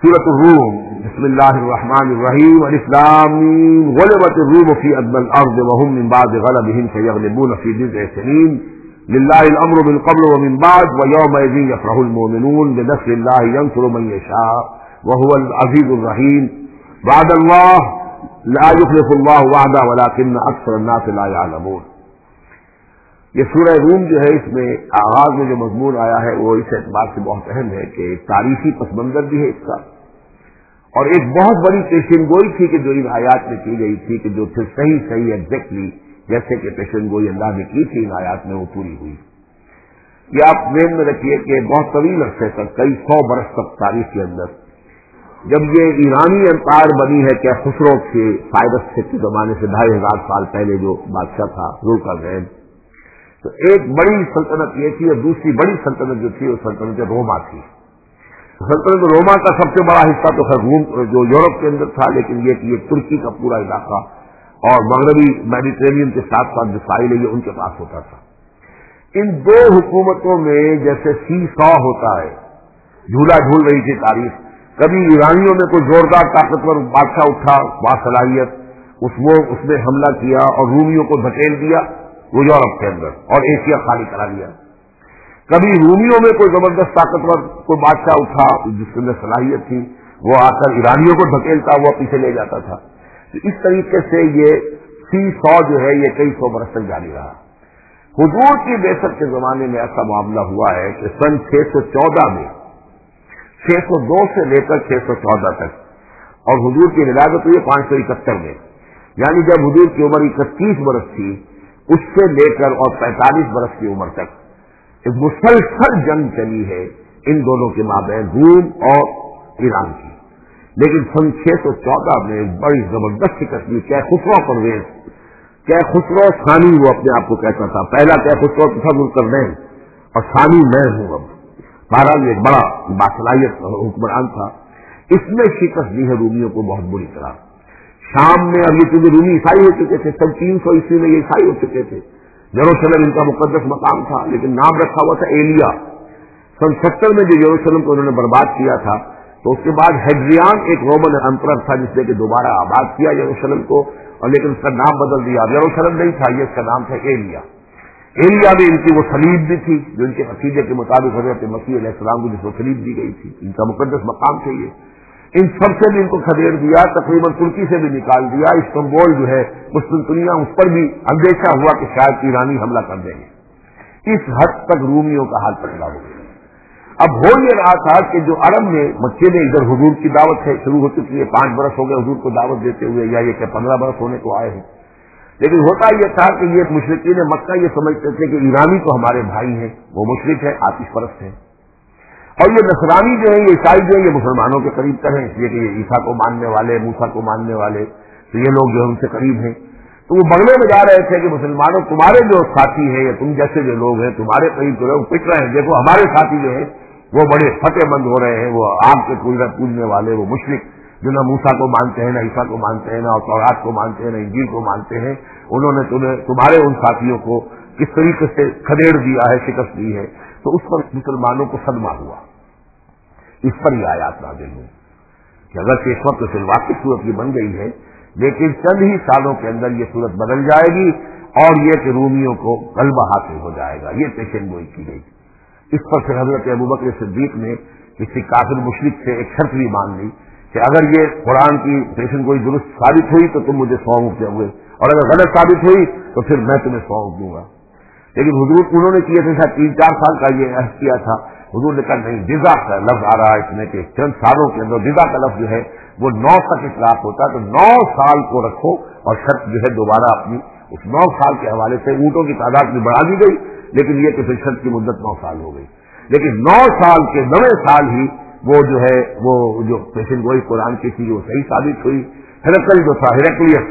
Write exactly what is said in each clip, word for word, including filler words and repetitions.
سورۃ الروم بسم اللہ الرحمن الرحیم الف لام میم غلبت الروم فی ادنى الارض وهم من بعد غلبهم سيغلبون في بضع سنين لله الامر من قبل ومن بعد ويومئذ يفرح المؤمنون بنصر الله ينصر من يشاء وهو العزيز الرحيم وعد الله لا يخلف الله وعده ولكن اکثر الناس لا يعلمون. یہ سورہ روم جو ہے اس میں آغاز میں جو مضمون آیا ہے وہ اس اعتبار سے بہت اہم ہے کہ ایک تاریخی پس منظر بھی ہے اس کا، اور ایک بہت بڑی پیشن گوئی تھی کہ جو ان آیات میں کی گئی تھی کہ جو پھر صحیح صحیح ایگزیکٹلی جیسے کہ پیشن گوئی اللہ نے کی تھی ان آیات میں وہ پوری ہوئی. یہ آپ ذہن میں رکھیے کہ بہت طویل عرصے تک کئی سو برس تک تاریخ کے اندر جب یہ ایرانی امپائر بنی ہے کہ خسرو کے فائدت سے کے زمانے سے ڈھائی ہزار سال پہلے جو بادشاہ تھا ذوالقرنین، تو ایک بڑی سلطنت یہ تھی اور دوسری بڑی سلطنت جو تھی وہ سلطنت روما تھی. سلطنت روما کا سب سے بڑا حصہ تو خیر روم جو یورپ کے اندر تھا، لیکن یہ کہ یہ ترکی کا پورا علاقہ اور مغربی میڈیٹرینین کے ساتھ ساتھ جو ساحل ہے یہ ان کے پاس ہوتا تھا. ان دو حکومتوں میں جیسے سی سو ہوتا ہے، جھولا جھول رہی تھی تاریخ. کبھی ایرانیوں میں کوئی زوردار طاقتور بادشاہ اٹھا باصلاحیت، اس وہ اس نے حملہ کیا اور رومیوں کو دھکیل دیا وہ یورپ کے اندر اور ایشیا خالی کرا لیا. کبھی رومیوں میں کوئی زبردست طاقتور کوئی بادشاہ اٹھا جس کے اندر صلاحیت تھی، وہ آ کر ایرانیوں کو دھکیلتا ہوا پیچھے لے جاتا تھا. تو اس طریقے سے یہ سی سو جو ہے یہ کئی سو برس تک جاری رہا. حضور کی بعثت کے زمانے میں ایسا معاملہ ہوا ہے کہ سن چھ سو چودہ میں چھ سو دو سے لے کر چھ سو چودہ تک، اور حضور کی ولادت ہوئی پانچ سو اکہتر میں، یعنی جب حضور کی عمر اکتیس برس تھی اس سے لے کر اور پینتالیس برس کی عمر تک ایک مسلسل جنگ چلی ہے ان دونوں کے مابین روم اور ایران کی. لیکن سن چھ سو چودہ میں ایک بڑی زبردست شکست ہوئی. کیا خسرو پرویز کیا خسرو ثانی وہ اپنے آپ کو کہتا تھا، پہلا کیا خسرو تھا ذوالقرنین اور ثانی میں ہوں. اب بہرحال ایک بڑا باصلاحیت حکمران تھا. اس میں شکست دی ہے رومیوں کو بہت بری طرح. شام میں اب یہ چونکہ رومی عیسائی ہو چکے تھے، سب تین سو عیسوی میں یہ عیسائی ہو چکے تھے. یروشلم ان کا مقدس مقام تھا لیکن نام رکھا ہوا تھا ایلیا. سن ستر میں جو یروشلم کو انہوں نے برباد کیا تھا تو اس کے بعد ہیڈریان ایک رومن امپرر تھا جس نے کہ دوبارہ آباد کیا یروشلم کو، اور لیکن اس کا نام بدل دیا. اب یروشلم نہیں تھا، یہ اس کا نام تھا ایلیا. ایلیا میں ان کی وہ صلیب بھی تھی جو ان کے عقیدے کے مطابق حضرت مسیح علیہ السلام کو جس کو صلیب دی گئی تھی، ان کا مقدس مقام تھا. یہ ان سب سے بھی ان کو کھدیڑ دیا، تقریباً ترکی سے بھی نکال دیا. استنبول جو ہے قسطنطنیہ اس پر بھی اندیشہ ہوا کہ شاید ایرانی حملہ کر دیں گے. اس حد تک رومیوں کا حال پتلا ہو گیا. اب ہو یہ رہا تھا کہ جو عرب میں مکے میں ادھر حضور کی دعوت ہے شروع ہو چکی ہے، پانچ برس ہو گئے حضور کو دعوت دیتے ہوئے، یا یہ کہ پندرہ برس ہونے کو آئے ہیں. لیکن ہوتا یہ تھا کہ یہ مشرکین مکہ یہ سمجھتے تھے کہ ایرانی تو ہمارے بھائی ہیں، وہ مشرک ہے، آتش پرست ہیں، اور یہ نصرانی جو ہے یہ عیسائی جو ہے یہ مسلمانوں کے قریب تر ہیں، اس لیے کہ یہ عیسیٰ کو ماننے والے، موسیٰ کو ماننے والے، تو یہ لوگ جو ہے ان سے قریب ہیں. تو وہ بغلے میں جا رہے تھے کہ مسلمانوں تمہارے جو ساتھی ہیں یا تم جیسے جو لوگ ہیں تمہارے قریب جو لوگ پٹ رہے ہیں، دیکھو ہمارے ساتھی جو ہیں وہ بڑے فتح مند ہو رہے ہیں، وہ آگ کے پوجنے والے، وہ مشرک جو نہ موسیٰ کو مانتے ہیں، نہ عیسیٰ کو مانتے ہیں، نہ تورات کو مانتے ہیں، نہ انجیل کو مانتے ہیں، انہوں نے تمہیں تمہارے ان ساتھیوں کو کس طریقے سے کھدیڑ دیا ہے، شکست دی ہے. تو اس پر مسلمانوں کو صدمہ ہوا. اس پر یہ آیات نازل ہوئی کہ اگرچہ اس وقت فی الواقع صورت یہ بن گئی ہے لیکن چند ہی سالوں کے اندر یہ صورت بدل جائے گی اور یہ کہ رومیوں کو غلبہ حاصل ہو جائے گا. یہ پیشن گوئی کی گئی. اس پر پھر حضرت ابوبکر صدیق نے کسی کافر مشرک سے ایک شرط بھی مان لی کہ اگر یہ قرآن کی پیشن گوئی درست ثابت ہوئی تو تم مجھے سو اونٹ دیں گے، اور اگر غلط ثابت ہوئی تو پھر میں تمہیں سو اونٹ دوں گا. لیکن حضور انہوں نے کیے تھے شاید تین چار سال کا یہ عہد کیا تھا. حضور نے کہا نہیں، جزا کا لفظ آ رہا ہے اس میں کہ چند سالوں کے اندر جزا کا لفظ جو ہے وہ نو تک اطلاق ہوتا ہے، تو نو سال کو رکھو اور شرط جو ہے دوبارہ اپنی اس نو سال کے حوالے سے اونٹوں کی تعداد بھی بڑھا دی گئی، لیکن یہ کہ پھر شرط کی مدت نو سال ہو گئی. لیکن نو سال کے نویں سال ہی وہ جو ہے وہ جو پیشن گوئی قرآن کی تھی وہ صحیح ثابت ہوئی. ہرقل جو تھا ہرقلیس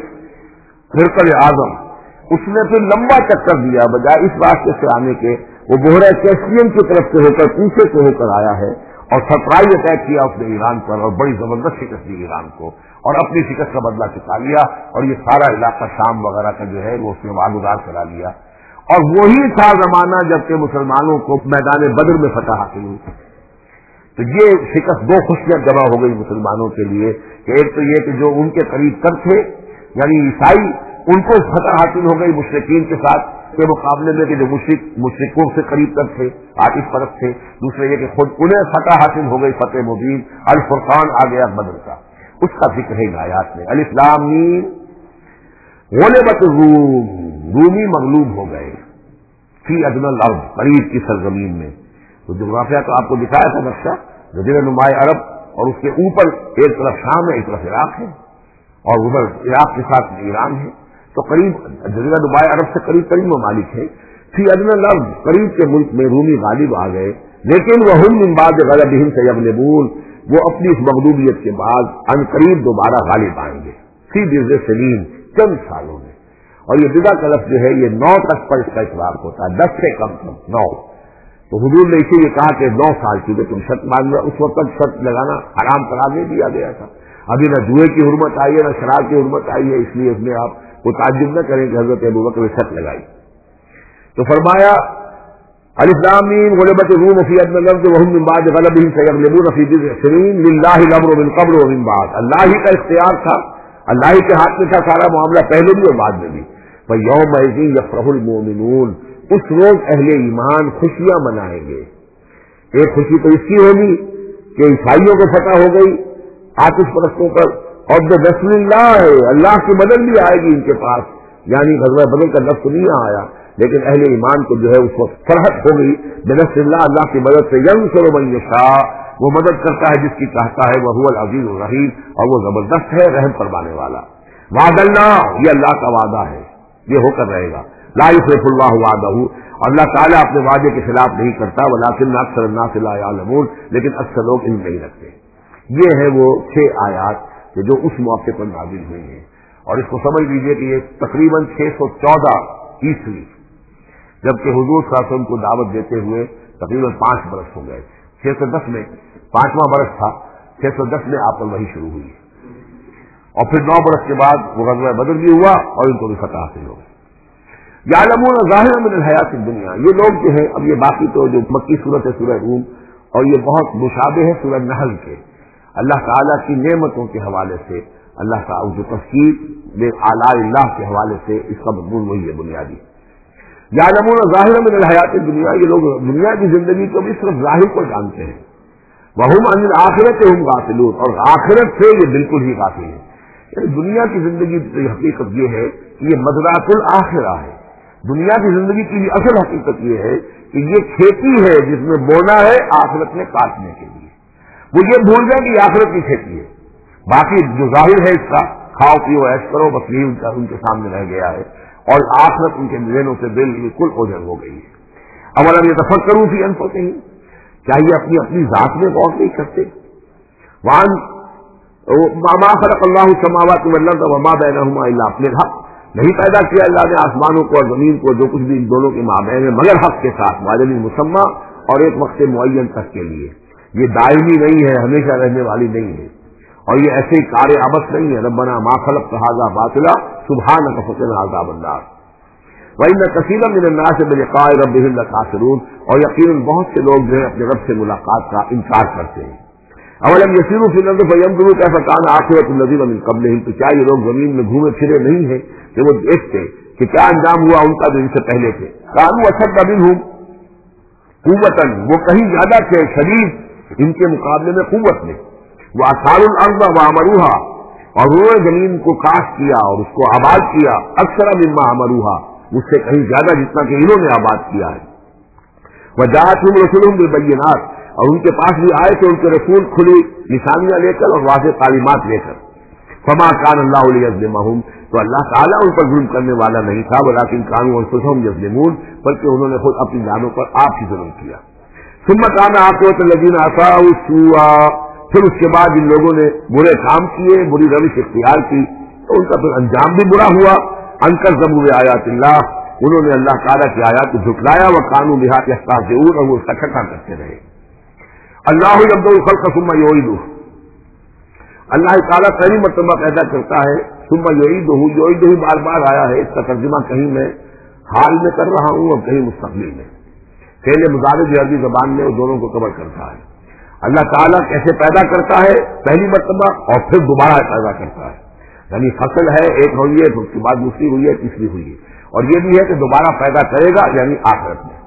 ہرقل اعظم، اس نے پھر لمبا چکر دیا بجائے اس راستے سے آنے کے، وہ بحیرہ کیسپیئن کی طرف سے ہو کر پیچھے سے ہو کر آیا ہے اور سرپرائز اٹیک کیا اس نے ایران پر اور بڑی زبردست شکست دی ایران کو اور اپنی شکست کا بدلہ چکا لیا اور یہ سارا علاقہ شام وغیرہ کا جو ہے وہ اس نے واگزار کرا لیا. اور وہی تھا زمانہ جبکہ مسلمانوں کو میدان بدر میں فتح حاصل ہوئی. تو یہ شکست دو خوشیاں جمع ہو گئی مسلمانوں کے لیے کہ ایک تو یہ کہ جو ان کے قریب تر تھے یعنی عیسائی ان کو فتح حاصل ہو گئی مشرکین کے ساتھ کے مقابلے میں کہ جو مشرک مشرکوں سے قریب تر تھے عاطف پرست تھے. دوسرے یہ کہ خود انہیں فتح حاصل ہو گئی فتح مبین الفرقان آ گیا بدر کا, اس کا ذکر ہے آیات میں. الف لام میم غلبت الروم, رومی مغلوب ہو گئے فی ادنی الارض قریب کی سرزمین میں. تو جغرافیہ تو آپ کو دکھایا تھا نقشہ جزیرہ نمائے عرب اور اس کے اوپر ایک طرف شام ہے ایک طرف عراق ہے اور ادھر عراق کے ساتھ ایران ہے. تو قریب جزیرہ نمائے عرب سے قریب قریب ممالک ہے. فی ادنی الارض قریب کے ملک میں رومی غالب آ گئے, لیکن وہ ہم من بعد غلبہم سیغلبون, وہ اپنی اس مغلوبیت کے بعد ان قریب دوبارہ غالب آئیں گے. فی بضع سنین, چند سالوں میں. اور یہ بضع کا لفظ جو ہے یہ نو تک پر اس کا اطلاق ہوتا ہے, دس سے کم کم نو. تو حضور نے اسی لیے کہا کہ نو سال کی تم شرط مان لو, اس وقت تک شرط لگانا حرام قرار دے دیا گیا تھا. ابھی نہ جوئے کی حرمت آئی ہے نہ شراب کی حرمت آئی ہے, اس لیے اس میں آپ کو تعجب نہ کریں کہ حضرت ابوبکر نے شرط لگائی. تو فرمایا الف لام میم غلبت الروم فی ادنی الارض وهم من بعد غلبهم سیغلبون فی بضع سنین للہ الامر من قبل ومن بعد. اللہ ہی کا اختیار تھا, اللہ ہی کے ہاتھ میں تھا سارا معاملہ پہلے بھی اور بعد میں بھی. فیومئذ یفرح المؤمنون, اس روز اہل ایمان خوشیاں منائیں گے. ایک خوشی تو اس کی ہوگی کہ عیسائیوں کو فتح ہو گئی آتش پرستوں پر, اور جو نصر اللہ ہے اللہ کی مدد بھی آئے گی ان کے پاس. یعنی غزوہ بدر کا لفظ نہیں آیا, لیکن اہل ایمان کو جو ہے اس وقت فرحت ہو گئی بنصر اللہ, اللہ کی مدد سے. ینصر من یشاء, وہ مدد کرتا ہے جس کی چاہتا ہے, وہ هو العزیز الرحیم, اور وہ زبردست ہے رحم فرمانے والا. وعد اللہ, یہ اللہ کا وعدہ ہے, یہ ہو کر رہے گا. لا یخلف اللہ وعدہ, اللہ تعالیٰ اپنے وعدے کے خلاف نہیں کرتا. ولکن اکثر الناس لا یعلمون, لیکن اکثر لوگ علم نہیں رکھتے. یہ ہے وہ چھ آیات کہ جو اس موقع پر نازل ہوئی ہیں. اور اس کو سمجھ لیجئے کہ یہ تقریباً چھ سو چودہ عیسوی, جبکہ حضور صلی اللہ علیہ وسلم کو دعوت دیتے ہوئے تقریباً پانچ برس ہو گئے. چھ سو دس میں پانچواں برس تھا, چھ سو دس میں آپ پر وحی شروع ہوئی, اور پھر نو برس کے بعد وہ غزوہ بدر بھی ہوا اور ان کو بھی فتح حاصل ہو گئی. یعلمون ظاہرا من الحیات الدنیا, یہ لوگ جو ہیں اب یہ باقی تو جو مکی صورت ہے سورہ روم, اور یہ بہت مشابہ ہے سورہ نحل کے. اللہ تعالیٰ کی نعمتوں کے حوالے سے, اللہ کا جو تفسیر بے آلاء اللہ کے حوالے سے اس کا مضمون وہی ہے بنیادی. یعلمون ظاہرا من الحیات الدنیا, یہ لوگ دنیا کی زندگی کو بھی صرف ظاہر کو جانتے ہیں. وہم عن الآخرۃ ہم غافلون, اور آخرت سے یہ بالکل ہی غافل ہیں. یعنی دنیا کی زندگی کی حقیقت یہ ہے کہ یہ مزرعۃ الآخرہ ہے. دنیا کی زندگی کی اصل حقیقت یہ ہے کہ یہ کھیتی ہے جس میں بونا ہے آخرت میں کاٹنے کے لیے. وہ یہ بھول جائیں کہ یہ آخرت کی کھیتی ہے. باقی جو ظاہر ہے اس کا کھاؤ پیو ایش کرو بس یہی ان کا ان کے سامنے رہ گیا ہے, اور آخرت ان کے ذہنوں سے بالکل اوجھل ہو گئی ہے. اولم یتفکروا فی انفسہم, کیا یہ اپنی اپنی ذات میں غور نہیں کرتے. وان ما خلق اللہ السماوات والارض وما بینہما الا بالحق, نہیں پیدا کیا اللہ نے آسمانوں کو اور زمین کو جو کچھ بھی ان دونوں کے مابین ہے مگر حق کے ساتھ, واجب مسمى, اور ایک وقت معین تک کے لیے. یہ دائمی نہیں ہے, ہمیشہ رہنے والی نہیں ہے, اور یہ ایسے ہی کار عبث نہیں ہے. ربنا ما خلقت هذا باطلا سبحانك فقنا عذاب النار. وان كثيرا من الناس بلقاء ربهم لكافرون, اور یقیناً بہت سے لوگ جو ہے اپنے رب سے ملاقات کا انکار کرتے ہیں. اولم یسیروا فی الارض فینظروا کیف کان عاقبۃ الذین من قبلہم, تو کیا یہ لوگ زمین میں گھومے پھرے نہیں ہیں کہ وہ دیکھتے کہ کیا انجام ہوا ان کا جو ان سے پہلے تھے. کانوا اشد منہم قوۃ, وہ کہیں زیادہ تھے شدید ان کے مقابلے میں قوت میں. واثاروا الارض وعمروها, اور انہوں نے زمین کو کاشت کیا اور اس کو آباد کیا. اکثر مما عمروها, اس سے کہیں زیادہ جتنا کہ انہوں نے آباد کیا ہے. وجاءتهم رسلهم بالبينات, اور ان کے پاس بھی آئے تھے ان کے رسول کھلی نشانیاں لے کر اور واضح تعلیمات لے کر. فما كان الله ليظلمهم, تو اللہ تعالیٰ ان پر ظلم کرنے والا نہیں تھا. ولكن كانوا انفسهم يظلمون, بلکہ انہوں نے خود اپنی جانوں پر آپ ہی ظلم کیا. ثم كان عاقبة الذين اساءوا السوء, پھر اس کے بعد جن لوگوں نے برے کام کیے, بری روش اختیار کی, تو ان کا پھر انجام بھی برا ہوا. ان كذبوا بآيات الله, انہوں نے اللہ تعالیٰ کی آیات کو جھٹلایا. وكانوا بها يستهزئون, اور وہ اس کا ٹھٹھا کرتے رہے. اللہ یبدأ الخلق ثم یعیدہ, اللہ تعالیٰ پہلی مرتبہ پیدا کرتا ہے. ثم یعیدہ, یعیدہ بار بار آیا ہے, اس کا ترجمہ کہیں میں حال میں کر رہا ہوں اور کہیں مستقبل میں. پہلے مضارع جو عربی زبان میں وہ دونوں کو کور کرتا ہے. اللہ تعالیٰ کیسے پیدا کرتا ہے پہلی مرتبہ اور پھر دوبارہ پیدا کرتا ہے، یعنی فصل ہے ایک ہوئی ہے پھر اس کے بعد دوسری ہوئی ہے تیسری ہوئی ہے، اور یہ بھی ہے کہ دوبارہ پیدا کرے گا یعنی آخرت میں۔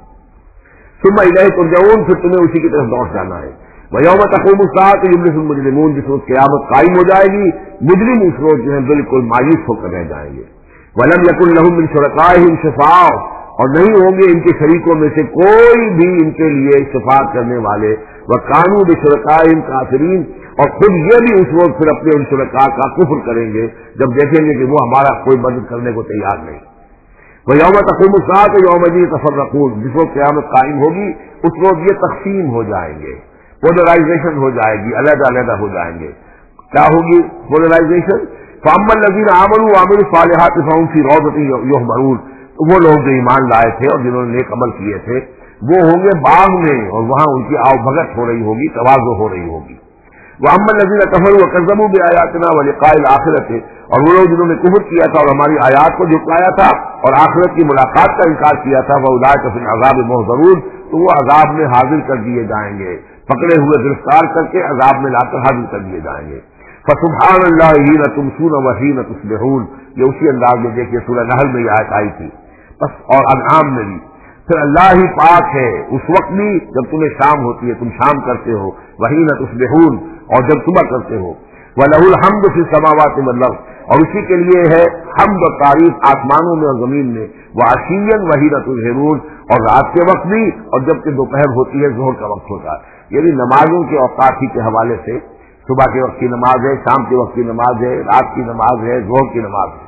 ثم الیہ ترجعون، پھر تمہیں اسی کی طرف لوٹ جانا ہے۔ ویوم تقوم الساعۃ یبلس المجرمون، جس روز قیامت قائم ہو جائے گی مجرم اس روز جو ہے بالکل مایوس ہو کر رہ جائیں گے۔ ولم یکن لهم من شرکائهم شفاع، اور نہیں ہوں گے ان کے شریکوں میں سے کوئی بھی ان کے لیے شفاعت کرنے والے، وکانوا بشرکائهم کافرین، اور خود یہ بھی اس روز پھر اپنے ان شرکاء کا کفر کریں گے جب دیکھیں گے کہ وہ ہمارا کوئی مدد کرنے کو تیار نہیں۔ ویوم تقوم الساعۃ یومئذ یتفرقون، جس روز قیامت قائم ہوگی اس روز یہ تقسیم ہو جائیں گے، پولرائزیشن ہو جائے گی، علیحدہ علیحدہ ہو جائیں گے۔ کیا ہوگی پولرائزیشن؟ فاما الذین آمنوا وعملوا الصالحات فهم فی روضۃ یحبرون، تو وہ لوگ جو ایمان لائے تھے اور جنہوں نے نیک عمل کیے تھے وہ ہوں گے باغ میں، اور وہاں ان کی آؤ بھگت ہو رہی ہوگی، تواضع ہو رہی ہوگی۔ واما الذین کفروا وکذبوا بآیاتنا ولقاء الآخرۃ، اور وہ لوگ جنہوں نے کفر کیا تھا اور ہماری آیات کو جھٹلایا تھا اور آخرت کی ملاقات کا انکار کیا تھا، فاولئک فی العذاب محضرون، تو وہ عذاب میں حاضر کر دیے جائیں گے، پکڑے ہوئے گرفتار کر کے عذاب میں لا کر حاضر کر دیے جائیں گے۔ فسبحان اللہ حین تمسون وحین تصبحون، یہ اسی انداز میں دیکھیے سورہ نحل میں یہ آیت آئی تھی بس، اور انعام میں بھی۔ پھر اللہ ہی پاک ہے اس وقت بھی جب تمہیں شام ہوتی ہے، تم شام کرتے ہو، وحین تصبحون، اور جب صبح کرتے ہو۔ وَلَهُ الْحَمْدُ فِي السَّمَاوَاتِ وَالْأَرْضِ، اور اسی کے لیے ہے حمد و تعریف آسمانوں میں اور زمین میں، وَعَشِيًّا وَحِينَ تُظْهِرُونَ، اور رات کے وقت بھی اور جب کہ دوپہر ہوتی ہے، ظہر کا وقت ہوتا ہے۔ یہ بھی نمازوں کے اوقات ہی کے حوالے سے، صبح کے وقت کی نماز ہے، شام کے وقت کی نماز ہے، رات کی نماز ہے، ظہر کی نماز ہے۔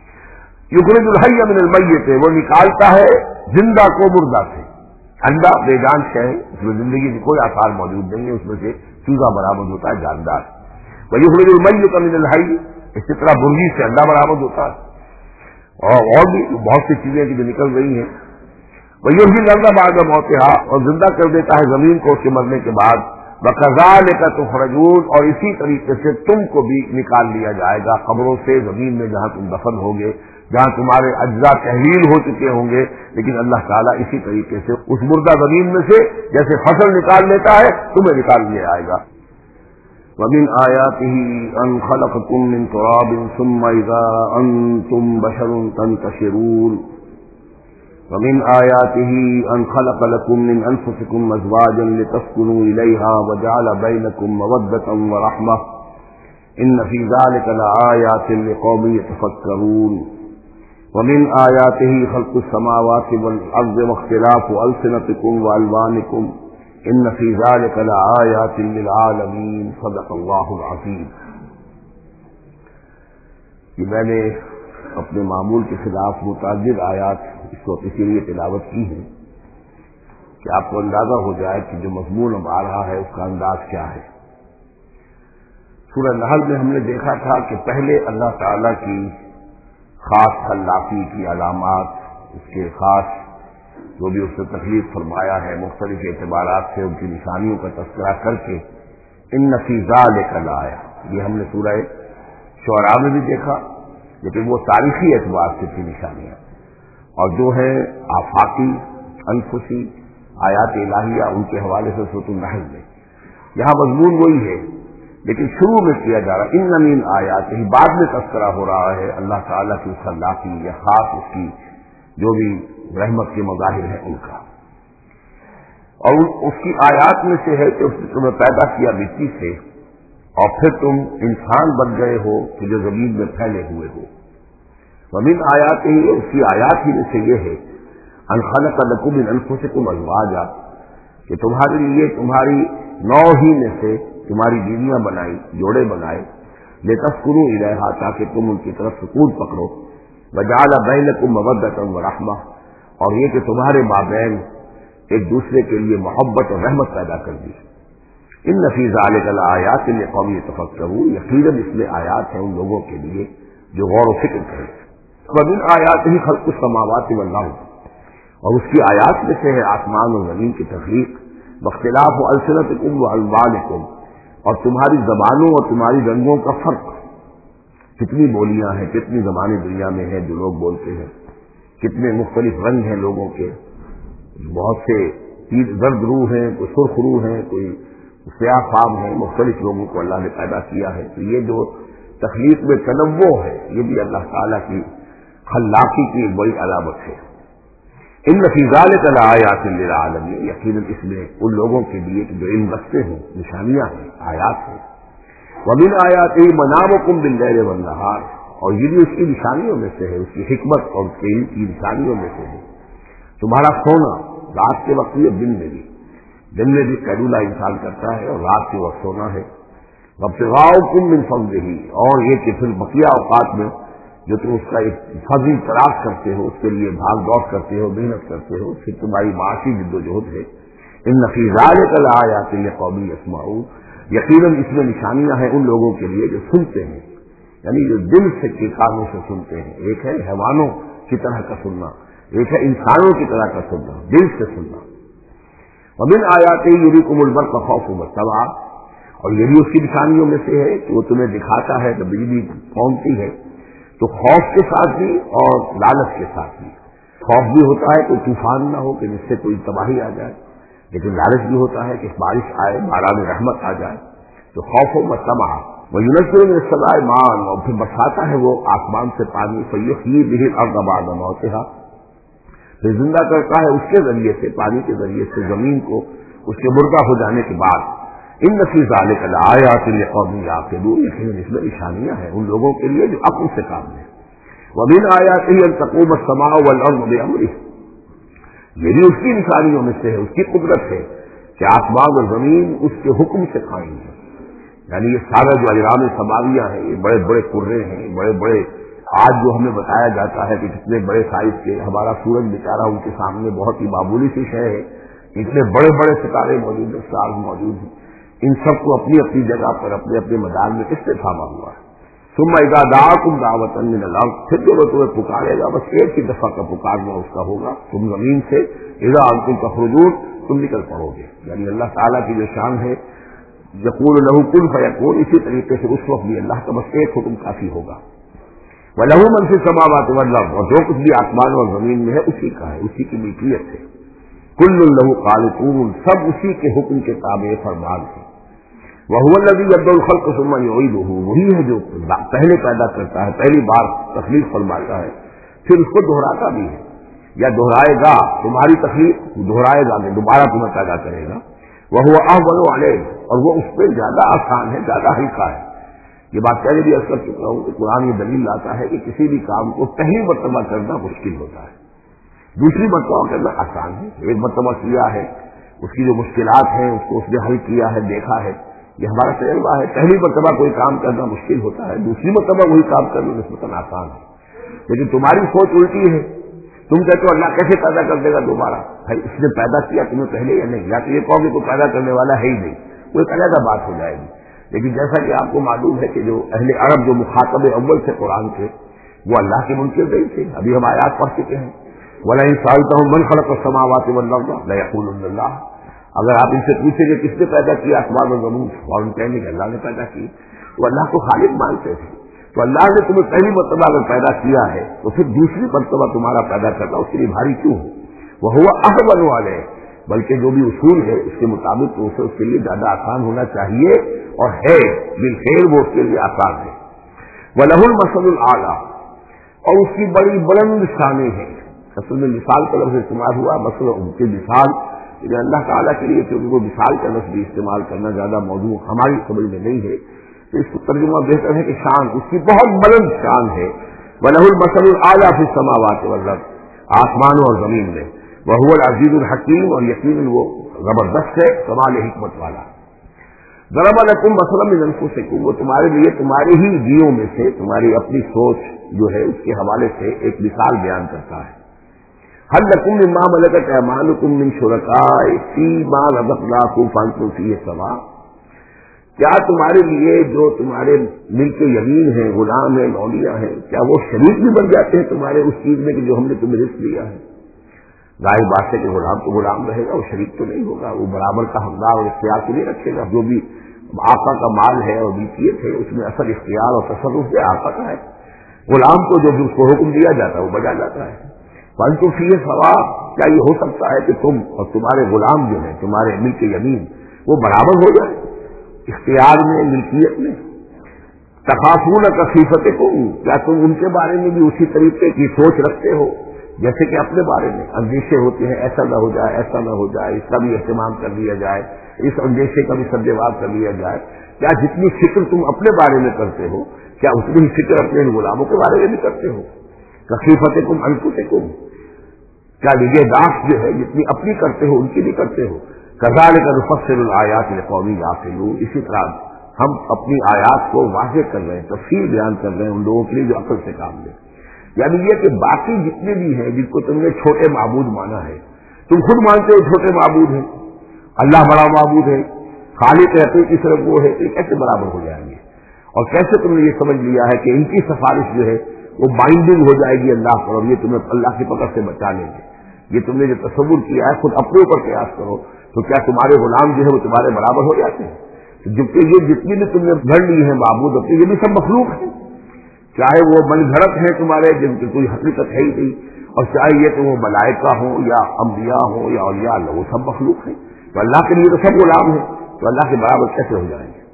یخرج الحی من المیت، وہ نکالتا ہے زندہ کو مردہ سے۔ انڈا بے جان شے ہے، اس میں زندگی کی کوئی آثار موجود نہیں ہے، اس میں سے چوزا برآمد ہوتا ہے جاندار۔ ویخرج المیت من الحی، اسی طرح مرغی سے انڈا برآمد ہوتا ہے، اور اور بھی بہت سی چیزیں جو نکل رہی ہیں۔ ویحیی الارض بعد موتها، اور زندہ کر دیتا ہے زمین کو اس کے مرنے کے بعد۔ وَكَذَلِكَ تُخْرَجُونَ، اور اسی طریقے سے تم کو بھی نکال لیا جائے گا قبروں سے، زمین میں جہاں تم دفن ہوگے، جہاں تمہارے اجزاء تحلیل ہو چکے ہوں گے، لیکن اللہ تعالیٰ اسی طریقے سے اس مردہ زمین میں سے جیسے فصل نکال لیتا ہے تمہیں نکال لیا جائے گا۔ وَمِنْ آيَاتِهِ أَنْ خَلَقَكُم مِّن تُرَابٍ ثُمَّ إِذَا أَنْتُمْ بَشَرٌ تَنْتَشِرُونَ وَمِنْ آيَاتِهِ أَنْ خَلَقَ لَكُم مِّنْ أَنفُسِكُمْ أَزْوَاجًا لِتَسْكُنُوا إِلَيْهَا وَجَعَلَ بَيْنَكُم مَّوَدَّةً وَرَحْمَةً إِنَّ فِي ذَلِكَ لَآيَاتٍ لِقَوْمٍ يَتَفَكَّرُونَ وَمِنْ آيَاتِهِ خَلْقُ السَّمَاوَاتِ وَالْأَرْضِ وَاخْتِلَافُ أَلْسِنَتِكُمْ وَأَلْوَانِكُمْ إِنَّ فِي ذَلِكَ لَآيَاتٍ لِلْعَالَمِينَ صدق اللہ العظیم۔ کہ میں نے اپنے معمول کے خلاف متعدد آیات اس وقت اسی لیے تلاوت کی ہے کہ آپ کو اندازہ ہو جائے کہ جو مضمون اب آ رہا ہے اس کا انداز کیا ہے۔ سورہ نحل میں ہم نے دیکھا تھا کہ پہلے اللہ تعالی کی خاص خلاقی کی علامات، اس کے خاص جو بھی اس نے تکلیف فرمایا ہے مختلف اعتبارات سے ان کی نشانیوں کا تذکرہ کر کے ان فی ذلک لآیہ، یہ ہم نے سورہ شعراء میں بھی دیکھا، لیکن وہ تاریخی اعتبار سے تھی نشانیاں، اور جو ہے آفاقی انفسی آیات الہیہ ان کے حوالے سے سورۃ النحل میں یہاں مضمون وہی ہے، لیکن شروع میں کیا جا رہا ان من آیات ہی، بعد میں تذکرہ ہو رہا ہے اللہ تعالیٰ کی خلاقی یا خاص اس کی جو بھی رحمت کے مظاہر ہیں ان کا، اور اس کی آیات میں سے ہے کہ اس نے تمہیں پیدا کیا مٹی سے اور پھر تم انسان بن گئے ہو کہ جو زمین میں پھیلے ہوئے ہو۔ ومن آیات ہی، اس کی آیات ہی میں سے یہ ہے ان خلق لکم من انفسکم ازواجا، کہ تمہارے لیے تمہاری نوع ہی میں سے تمہاری بیویاں بنائی، جوڑے بنائے، لتسکنوا الیہا، تاکہ تم ان کی طرف سکون پکڑو، وجعل بینکم مودۃ ورحمہ، اور یہ کہ تمہارے مابین ایک دوسرے کے لیے محبت اور رحمت پیدا کر دی۔ ان فی ذلک لآیات لقوم یتفکرون، یقیناً اس میں آیات ہیں ان لوگوں کے لیے جو غور و فکر کریں۔ ومن آیاتہ خلق السماوات والارض، اور اس کی آیات میں سے ہے آسمان اور زمین کی تخلیق، واختلاف السنتکم والوانکم، اور تمہاری زبانوں اور تمہاری رنگوں کا فرق، کتنی بولیاں ہیں، کتنی زبانیں دنیا میں ہیں جو لوگ بولتے ہیں، کتنے مختلف رنگ ہیں لوگوں کے، بہت سے زرد روح ہیں، کوئی سرخ روح ہیں، کوئی سیاہ فام ہیں، مختلف لوگوں کو اللہ نے پیدا کیا ہے. تو یہ جو تخلیق میں تنوع ہے یہ بھی اللہ تعالیٰ کی خلاقی کی ایک بڑی علامت ہے. ان فی ذلک لآیات للعالمین، یقیناً اس میں ان لوگوں کے لیے جو علم رکھتے ہیں نشانیاں ہیں، آیات ہیں. ومن آیاتہ منامکم باللیل والنہار، اور یہ بھی اس کی نشانیوں میں سے ہے، اس کی حکمت اور اس کے علم کی نشانیوں میں سے ہے تمہارا سونا رات کے وقت بھی اور دن میں بھی. دن میں بھی قیلولہ انسان کرتا ہے اور رات کے وقت سونا ہے. وابتغاؤکم من فضلہ، اور یہ کہ پھر بقیہ اوقات میں جو تم اس کا ایک فضل تلاش کرتے ہو، اس کے لیے بھاگ دوڑ کرتے ہو، محنت کرتے ہو، پھر تمہاری معاشی جد و جہد ہے. ان فی ذلک لآیات لقوم یسمعون، یقیناً اس میں نشانیاں ہیں ان لوگوں کے لیے جو سنتے ہیں، یعنی جو دل سے کے کانوں سے سنتے ہیں. ایک ہے حیوانوں کی طرح کا سننا، ایک ہے انسانوں کی طرح کا سننا، دل سے سننا. ومن آیاتہ یریکم البرق خوفا وطمعا، اور یہ بھی اس کی نشانیوں میں سے ہے کہ وہ تمہیں دکھاتا ہے کہ بجلی کونتی ہے تو خوف کے ساتھ بھی اور لالچ کے ساتھ بھی. خوف بھی ہوتا ہے کوئی طوفان نہ ہو کہ جس سے کوئی تباہی آ جائے، لیکن لالچ بھی ہوتا ہے کہ بارش آئے، باران رحمت آ جائے. تو خوف و طمع. وینزل من السماء ماء، اور پھر برساتا ہے وہ آسمان سے پانی. فیحیی بہ الارض بعد موتہا، پھر زندہ کرتا ہے اس کے ذریعے سے، پانی کے ذریعے سے زمین کو اس کے مردہ ہو جانے کے بعد. ان فی ذلک لآیات لقوم یعقلون، یقیناً اس میں نشانیاں ہیں ان لوگوں کے لیے جو عقل سے کام لیں. ومن آیاتہ ان تقوم السماء والارض بامرہ، یہ بھی اس کی نشانیوں میں سے ہے، اس کی قدرت ہے کہ آسمان اور زمین اس کے حکم سے قائم ہے. یعنی یہ سارا جو اجرام سماویہ ہیں، یہ بڑے بڑے کرے ہیں، بڑے بڑے آج جو ہمیں بتایا جاتا ہے کہ کتنے بڑے سائز کے ہمارا سورج بیچارہ ان کے سامنے بہت ہی معمولی سی شے ہے، اتنے بڑے بڑے ستارے موجود ہیں، اسٹارز موجود ہیں. ان سب کو اپنی اپنی جگہ پر اپنے اپنے میدان میں کس سے تھاما ہوا ہے. ثم اذا دعاکم دعوۃ من الارض، پھر جو وہ تمہیں پکارے گا بس ایک ہی دفعہ کا پکارنا اس کا ہوگا، تم زمین سے اذا انتم تخرجون، تم نکل پڑو گے. یعنی اللہ تعالیٰ کی جو شان ہے یقول له کن فیکون، اسی طریقے سے اس وقت بھی اللہ کا بس ایک حکم کافی ہوگا. وَلَهُ مَن فِي السَّمَاوَاتِ وَالْأَرْضِ، اور جو کچھ بھی آسمان اور زمین میں ہے اسی کا ہے، اسی کی ملکیت ہے. كُلٌّ لَهُ قَانِتُونَ، سب اسی کے حکم کے تابع فرمان ہے. وَهُوَ الَّذِي يَبْدَأُ الْخَلْقَ ثُمَّ يُعِيدُهُ، وہی ہے جو پہلے پیدا کرتا ہے، پہلی بار تخلیق فرماتا ہے، پھر اس کو دہراتا بھی ہے یا دہرائے گا. تمہاری تخلیق دہرائے گا کہ دوبارہ تمہیں پیدا کرے گا. وَهُوَ أَهْوَنُ عَلَيْهِ، اور وہ اس پہ زیادہ آسان ہے، زیادہ ہلکا ہے. یہ بات پہلے بھی عرض کر چکا ہوں کہ قرآن یہ دلیل لاتا ہے کہ کسی بھی کام کو پہلی مرتبہ کرنا مشکل ہوتا ہے، دوسری مرتبہ کرنا آسان ہے. ایک مرتبہ کیا ہے، اس کی جو مشکلات ہیں اس کو اس نے حل کیا ہے، دیکھا ہے، یہ ہمارا تجربہ ہے. پہلی مرتبہ کوئی کام کرنا مشکل ہوتا ہے، دوسری مرتبہ وہی کام کرنا نسبتاً آسان ہے. لیکن تمہاری سوچ الٹی ہے، تم کہتے ہو اللہ کیسے پیدا کر دے گا دوبارہ؟ بھائی اس نے پیدا کیا تمہیں پہلے یا نہیں؟ یا تو یہ کہو کہ کوئی پیدا کرنے والا ہے ہی نہیں، کوئی علیحدہ بات ہو جائے گی. لیکن جیسا کہ آپ کو معلوم ہے کہ جو اہل عرب جو مخاطب اول سے قرآن کے وہ اللہ کے منکر نہیں تھے. ابھی ہم آیات پڑھ چکے ہیں، وَلَئِن سَأَلْتَهُم مَّن خَلَقَ السَّمَاوَاتِ وَالْأَرْضَ لَيَقُولُنَّ اللَّهُ، اگر آپ ان سے پوچھیں کہ کس نے پیدا کیا آسمان اور زمین، اور ان کہیں گے کہ اللہ نے پیدا کی، تو اللہ کو خالق مانتے تھے. تو اللہ نے تمہیں پہلی مرتبہ اگر پیدا کیا ہے تو پھر دوسری مرتبہ تمہارا پیدا کرنا اس کے لیے بھاری کیوں ہو؟ وَهُوَ أَهْوَنُ عَلَيْهِ، بلکہ جو بھی اصول ہے اس کے مطابق تو اسے اس کے لیے زیادہ آسان ہونا چاہیے، اور ہے بالخیر وہ اس کے لیے آسان ہے. وَلَهُ الْمَثَلُ الْأَعْلَىٰ، اور اس کی بڑی بلند شانیں ہیں. اصل میں مثال کا لفظ استعمال ہوا، مثلا ان کی مثال لیکن اللہ تعالیٰ کے لیے کیونکہ وہ مثال کا لفظ بھی استعمال کرنا زیادہ موضوع ہماری سمجھ میں نہیں ہے، تو اس کو ترجمہ بہتر ہے کہ شان، اس کی بہت بلند شان ہے. وَلَهُ الْمَثَلُ الْأَعْلَىٰ فِي السَّمَاوَاتِ وَالْأَرْضِ، آسمانوں اور زمین میں. وَهُوَ الْعَزِيزُ الْحَكِيمُ، اور یقیناً وہ زبردست ہے، کمال حکمت والا. ضَرَبَ لَكُم مَّثَلًا مِّنْ أَنفُسِكُم، وہ تمہارے لیے تمہاری ہی جیوں میں سے، تمہاری اپنی سوچ جو ہے اس کے حوالے سے ایک مثال بیان کرتا ہے. هل لكم مما ملكت ايمانكم من شركاء فيما رزقناكم فانتم فيه سواء، کیا تمہارے لیے جو تمہارے ملک یمین ہیں، غلام ہیں، اولیاء ہیں، کیا وہ شریک بھی بن جاتے ہیں تمہارے اس چیز میں کہ جو ہم نے تمہیں رزق دیا ہے؟ ظاہر بات ہے کہ غلام تو غلام رہے گا، وہ شریک تو نہیں ہوگا، وہ برابر کا حقدار اور اختیار تو نہیں رکھے گا. جو بھی آقا کا مال ہے اور ملکیت ہے اس میں اصل اختیار اور تصرف سے آقا کا ہے. غلام کو جو بھی اس کو حکم دیا جاتا ہے وہ بجا جاتا ہے. فانتم فیہ سواء، کیا یہ ہو سکتا ہے کہ تم اور تمہارے غلام جو ہیں، تمہارے ملک یمین، وہ برابر ہو جائے اختیار میں، ملکیت میں. تخافون کخیفتکم، کیا تم ان کے بارے میں بھی اسی طریقے کی سوچ رکھتے ہو جیسے کہ اپنے بارے میں اندیشے ہوتے ہیں، ایسا نہ ہو جائے، ایسا نہ ہو جائے، اس کا بھی اہتمام کر لیا جائے، اس اندیشے کا بھی سدبھاؤ کر لیا جائے. کیا جتنی فکر تم اپنے بارے میں کرتے ہو، کیا اتنی ہی فکر اپنے غلاموں کے بارے میں بھی کرتے ہو؟ کخیفتکم انفسکم، کیا نگہداشت جو ہے جتنی اپنی کرتے ہو ان کی بھی کرتے ہو؟ کذالک نفصل الآیات لقوم یعقلون، اسی طرح ہم اپنی آیات کو واضح کر رہے ہیں، تفصیل بیان کر رہے ہیں ان لوگوں کے لیے جو عقل سے کام لے. یعنی یہ کہ باقی جتنے بھی ہیں جن کو تم نے چھوٹے معبود مانا ہے، تم خود مانتے ہو چھوٹے معبود ہیں، اللہ بڑا معبود ہے، خالق حقیقی کی صرف وہ ہے، یہ کیسے برابر ہو جائیں گے؟ اور کیسے تم نے یہ سمجھ لیا ہے کہ ان کی سفارش جو ہے وہ بائنڈنگ ہو جائے گی اللہ پر، اور یہ تمہیں اللہ کی پکڑ سے بچا لیں گے؟ یہ تم نے جو تصور کیا ہے خود اپنے اوپر قیاس کرو، تو کیا تمہارے غلام جو ہے وہ تمہارے برابر ہو جاتے ہیں؟ جبکہ یہ جتنی بھی تم نے گھڑ لی ہے معبود اپنے، یہ بھی سب مخلوق ہیں، چاہے وہ من گھڑت ہیں تمہارے جن کی کوئی حقیقت ہے ہی نہیں، اور چاہے یہ کہ وہ ملائکہ ہوں یا انبیاء ہوں یا اولیاء اللہ، وہ سب مخلوق ہیں. تو اللہ کے لیے تو سب غلام ہیں، تو اللہ کے برابر کیسے ہو جائیں گے؟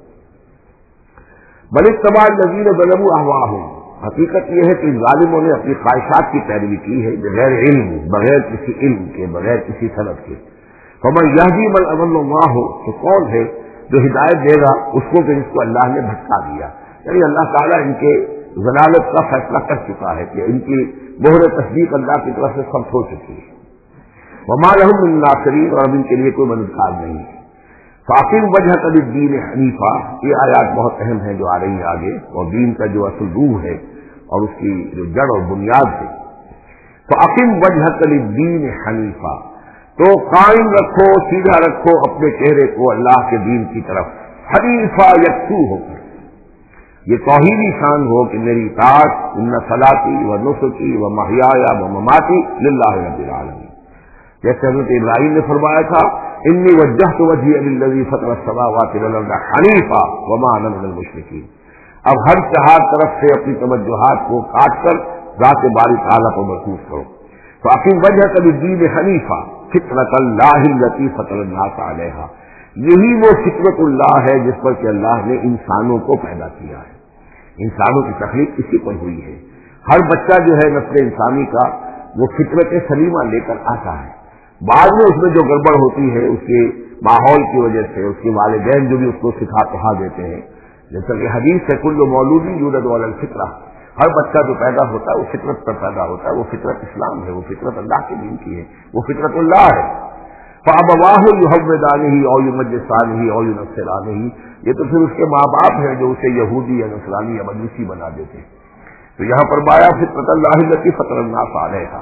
بل اتبع الذین ظلموا اہواءہم، حقیقت یہ ہے کہ ظالموں نے اپنی خواہشات کی پیروی کی ہے بغیر علم، بغیر کسی علم کے، بغیر کسی سند کے. فمن یہدی من اضل اللہ، تو کون ہے جو ہدایت دے گا اس کو کہ جس کو اللہ نے بھٹکا دیا؟ یعنی اللہ تعالیٰ ان کے ضلالت کا فیصلہ کر چکا ہے کہ ان کی مہر تصدیق اللہ کی طرف سے ثبت ہو چکی ہے. وما لهم من ناصرین، اور اب ان کے لیے کوئی مددگار نہیں ہے. فاقم وجہک للدین حنیفا، یہ آیات بہت اہم ہیں جو آ رہی ہیں آگے، اور دین کا جو اصل روح ہے اور اس کی جو جڑ اور بنیاد ہے. فاقم وجہک للدین حنیفا، تو قائم رکھو، سیدھا رکھو اپنے چہرے کو اللہ کے دین کی طرف، حنیفا یکسو ہو کر. یہ توحیدی شان ہو کہ میری اطاعت ان صلاتی و نسکی و محیایا و مماتی للہ رب العالمین. جیسے حضرت ابراہیم نے فرمایا تھا انی وجہت وجہی للذی فطر السماوات والارض حنیفا وما انا من المشرکین. اب ہر چہار طرف سے اپنی توجہات کو کاٹ کر ذات باری تعالیٰ کو مرکوز کرو. فاقم وجہک للدین حنیفا فطرۃ اللہ التی فطر الناس علیہا، یہی وہ فطرت اللہ ہے جس پر کہ اللہ نے انسانوں کو پیدا کیا ہے. انسانوں کی تخلیق اسی پر ہوئی ہے. ہر بچہ جو ہے نسل انسانی کا وہ فطرت سلیمہ لے کر آتا ہے. بعد میں اس میں جو گڑبڑ ہوتی ہے اس کے ماحول کی وجہ سے، اس کے والدین جو بھی اس کو سکھا پڑھا دیتے ہیں، جیسا کہ حدیث ہے کل مولود یولد علی الفطرہ، ہر بچہ جو پیدا ہوتا ہے وہ فطرت پر پیدا ہوتا ہے. وہ فطرت اسلام ہے، وہ فطرت اللہ کے دین کی ہے، وہ فطرت اللہ ہے. فابواہ یحودانہ او یمجسانہ او ینصرانہ، یہ تو پھر اس کے ماں باپ ہیں جو اسے یہودی یا نصرانی یا مجوسی بنا دیتے ہیں. تو یہاں پر بایا فطرت اللہ التی فطر الناس علیہا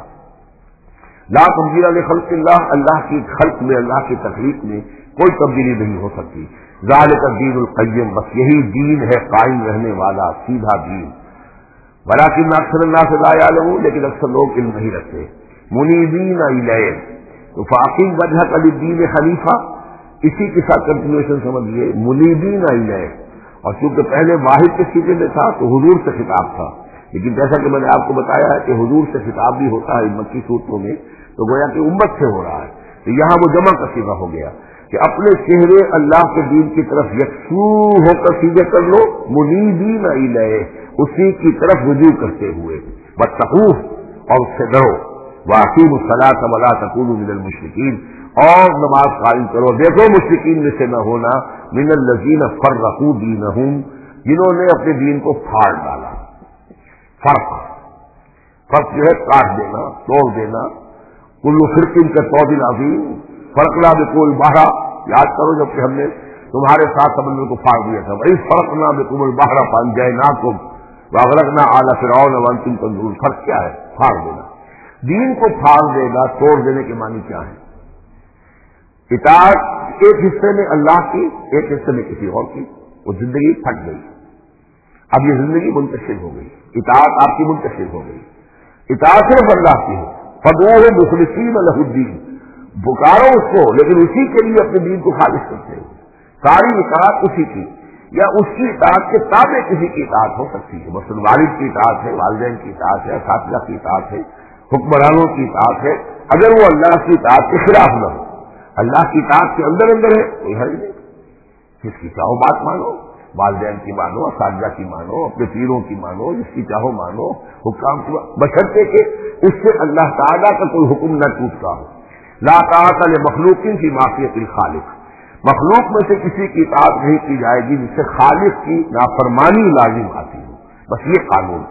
لا تبدیل لخلق اللہ، اللہ کی خلق میں، اللہ کی تخلیق میں کوئی تبدیلی نہیں ہو سکتی. ذالک الدین القیم، بس یہی دین ہے قائم رہنے والا سیدھا دین. ولکن اکثر الناس لا یعلمون، لیکن اکثر لوگ علم نہیں رکھتے. منیبین الیہ، تو فاقم وجہک للدین حنیفا، اسی کے ساتھ کنٹینویشن سمجھیے، منیبین الیہ. اور چونکہ پہلے واحد کے سیدھے میں تھا تو حضور سے خطاب تھا، لیکن جیسا کہ میں نے آپ کو بتایا ہے کہ حضور سے خطاب بھی ہوتا ہے مکی صورتوں میں، تو گویا کہ امت سے ہو رہا ہے. تو یہاں وہ جمع کا صیغہ ہو گیا کہ اپنے چہرے اللہ کے دین کی طرف یکسو ہو کر سیدھے کر لو، منیبین الیہ، اسی کی طرف رجوع کرتے ہوئے، واتقوہ، اور اس سے ڈرو، واقیموا الصلاۃ ولا تکونوا من المشرکین، اور نماز قائم کرو، دیکھو مشرکین میں سے نہ ہونا، من الذین فرقوا دینہم، جنہوں نے اپنے دین کو پھاڑ ڈالا. فرق فرق جو ہے کاٹ دینا، توڑ دینا. کل فرق کا طود العظیم فرقنا بکل بحرا، یاد کرو جب کہ ہم نے تمہارے ساتھ سمندر کو پھاڑ دیا تھا، وہی فرقنا بکم البحر فانجیناکم واغرقنا آل فرعون وانتم تنظرون. فرق کیا ہے؟ پھاڑ دینا. دین کو پھاڑ دے گا، توڑ دینے کے معنی کیا ہے؟ اطاعت ایک حصے میں اللہ کی، ایک حصے میں کسی اور کی، وہ زندگی پھٹ گئی. اب یہ زندگی منتشر ہو گئی، اطاعت آپ کی منتشر ہو گئی. اطاعت صرف اللہ کی ہے. فدعوہ مخلصین لہ الدین، پکارو اس کو لیکن اسی کے لیے اپنے دین کو خالص کرتے ہو. ساری اطاعت اسی کی، یا اس کی اطاعت کے تابع کسی کی اطاعت ہو سکتی ہے. مثلا والد کی اطاعت ہے، والدین کی اطاعت ہے، اساتذہ کی اطاعت ہے، حکمرانوں کی اطاعت ہے، اگر وہ اللہ کی اطاعت کے خلاف نہ ہو، اللہ کی اطاعت کے اندر اندر ہے کوئی حرج نہیں. جس کی چاہو بات مانو، والدین کی مانو، اساتذہ کی مانو، اپنے پیروں کی مانو، جس کی چاہو مانو، حکام کی مانو، بشرطے کہ اس سے اللہ تعالیٰ کا کوئی حکم نہ ٹوٹتا ہو۔ لا طاعۃ لمخلوق فی معصیۃ الخالق، مخلوق میں سے کسی کی اطاعت نہیں کی جائے گی جس سے خالق کی نافرمانی لازم آتی ہو، بس یہ قانون۔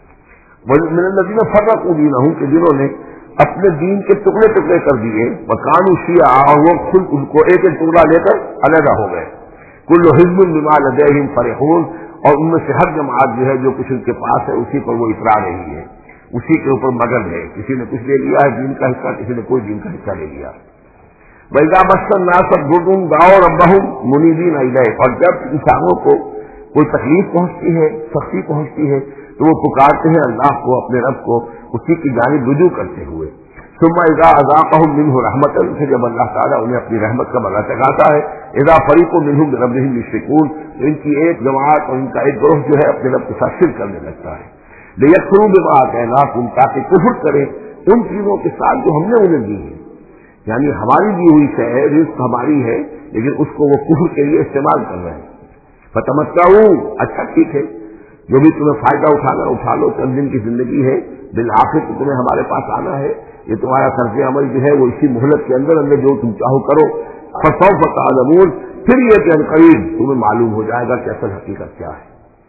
من الذین فرقوا دینہم، کہ جنہوں نے اپنے دین کے ٹکڑے ٹکڑے کر دیے، وکانوا شیعا، اور وہ خود ان کو ایک ایک ٹکڑا لے کر علیحدہ ہو گئے، کل حزب بما لدیہم فرحون، اور ان میں سے ہر جماعت جو ہے جو کچھ ان کے پاس ہے اسی پر وہ اترا رہی ہے، اسی کے اوپر مگن ہے، کسی نے کچھ لے لیا ہے دین کا حصہ، کسی نے کوئی دین کا حصہ لے لیا۔ وَإِذَا مَسَّ النَّاسَ ضُرٌّ دَعَوْا رَبَّهُمْ مُنِيبِينَ إِلَيْهِ، اور جب انسانوں کو کوئی تکلیف پہنچتی ہے، سختی پہنچتی ہے، تو وہ پکارتے ہیں اللہ کو، اپنے رب کو، اسی کی جانب رجوع کرتے ہوئے۔ ثم اذا اذاقهم منه رحمتا، پھر جب اللہ تعالیٰ انہیں اپنی رحمت کا مزہ چکھاتا ہے، اذا فریق منهم بربهم یشرکون، تو ان کی ایک جماعت اور ان کا ایک گروہ جو ہے اپنے رب کے ساتھ شرک کرنے لگتا ہے۔ لیکفروا بما آتیناکم، تاکہ کفر کریں ان چیزوں کے ساتھ جو ہم نے انہیں دی ہے، یعنی ہماری دی ہوئی شے ہے، رزق ہماری ہے، لیکن اس کو وہ کفر کے لیے استعمال کر رہے ہیں۔ فتمتعوا، اچھا ٹھیک ہے، جو بھی تمہیں فائدہ اٹھانا اٹھا لو، چند دن کی زندگی ہے، بالآخر تو تمہیں ہمارے پاس آنا ہے، یہ تمہارا طرز عمل جو ہے وہ اسی مہلت کے اندر اندر جو تم چاہو کرو۔ فسوف تعلمون، پھر یہ کہ عنقریب تمہیں معلوم ہو جائے گا کہ اصل حقیقت کیا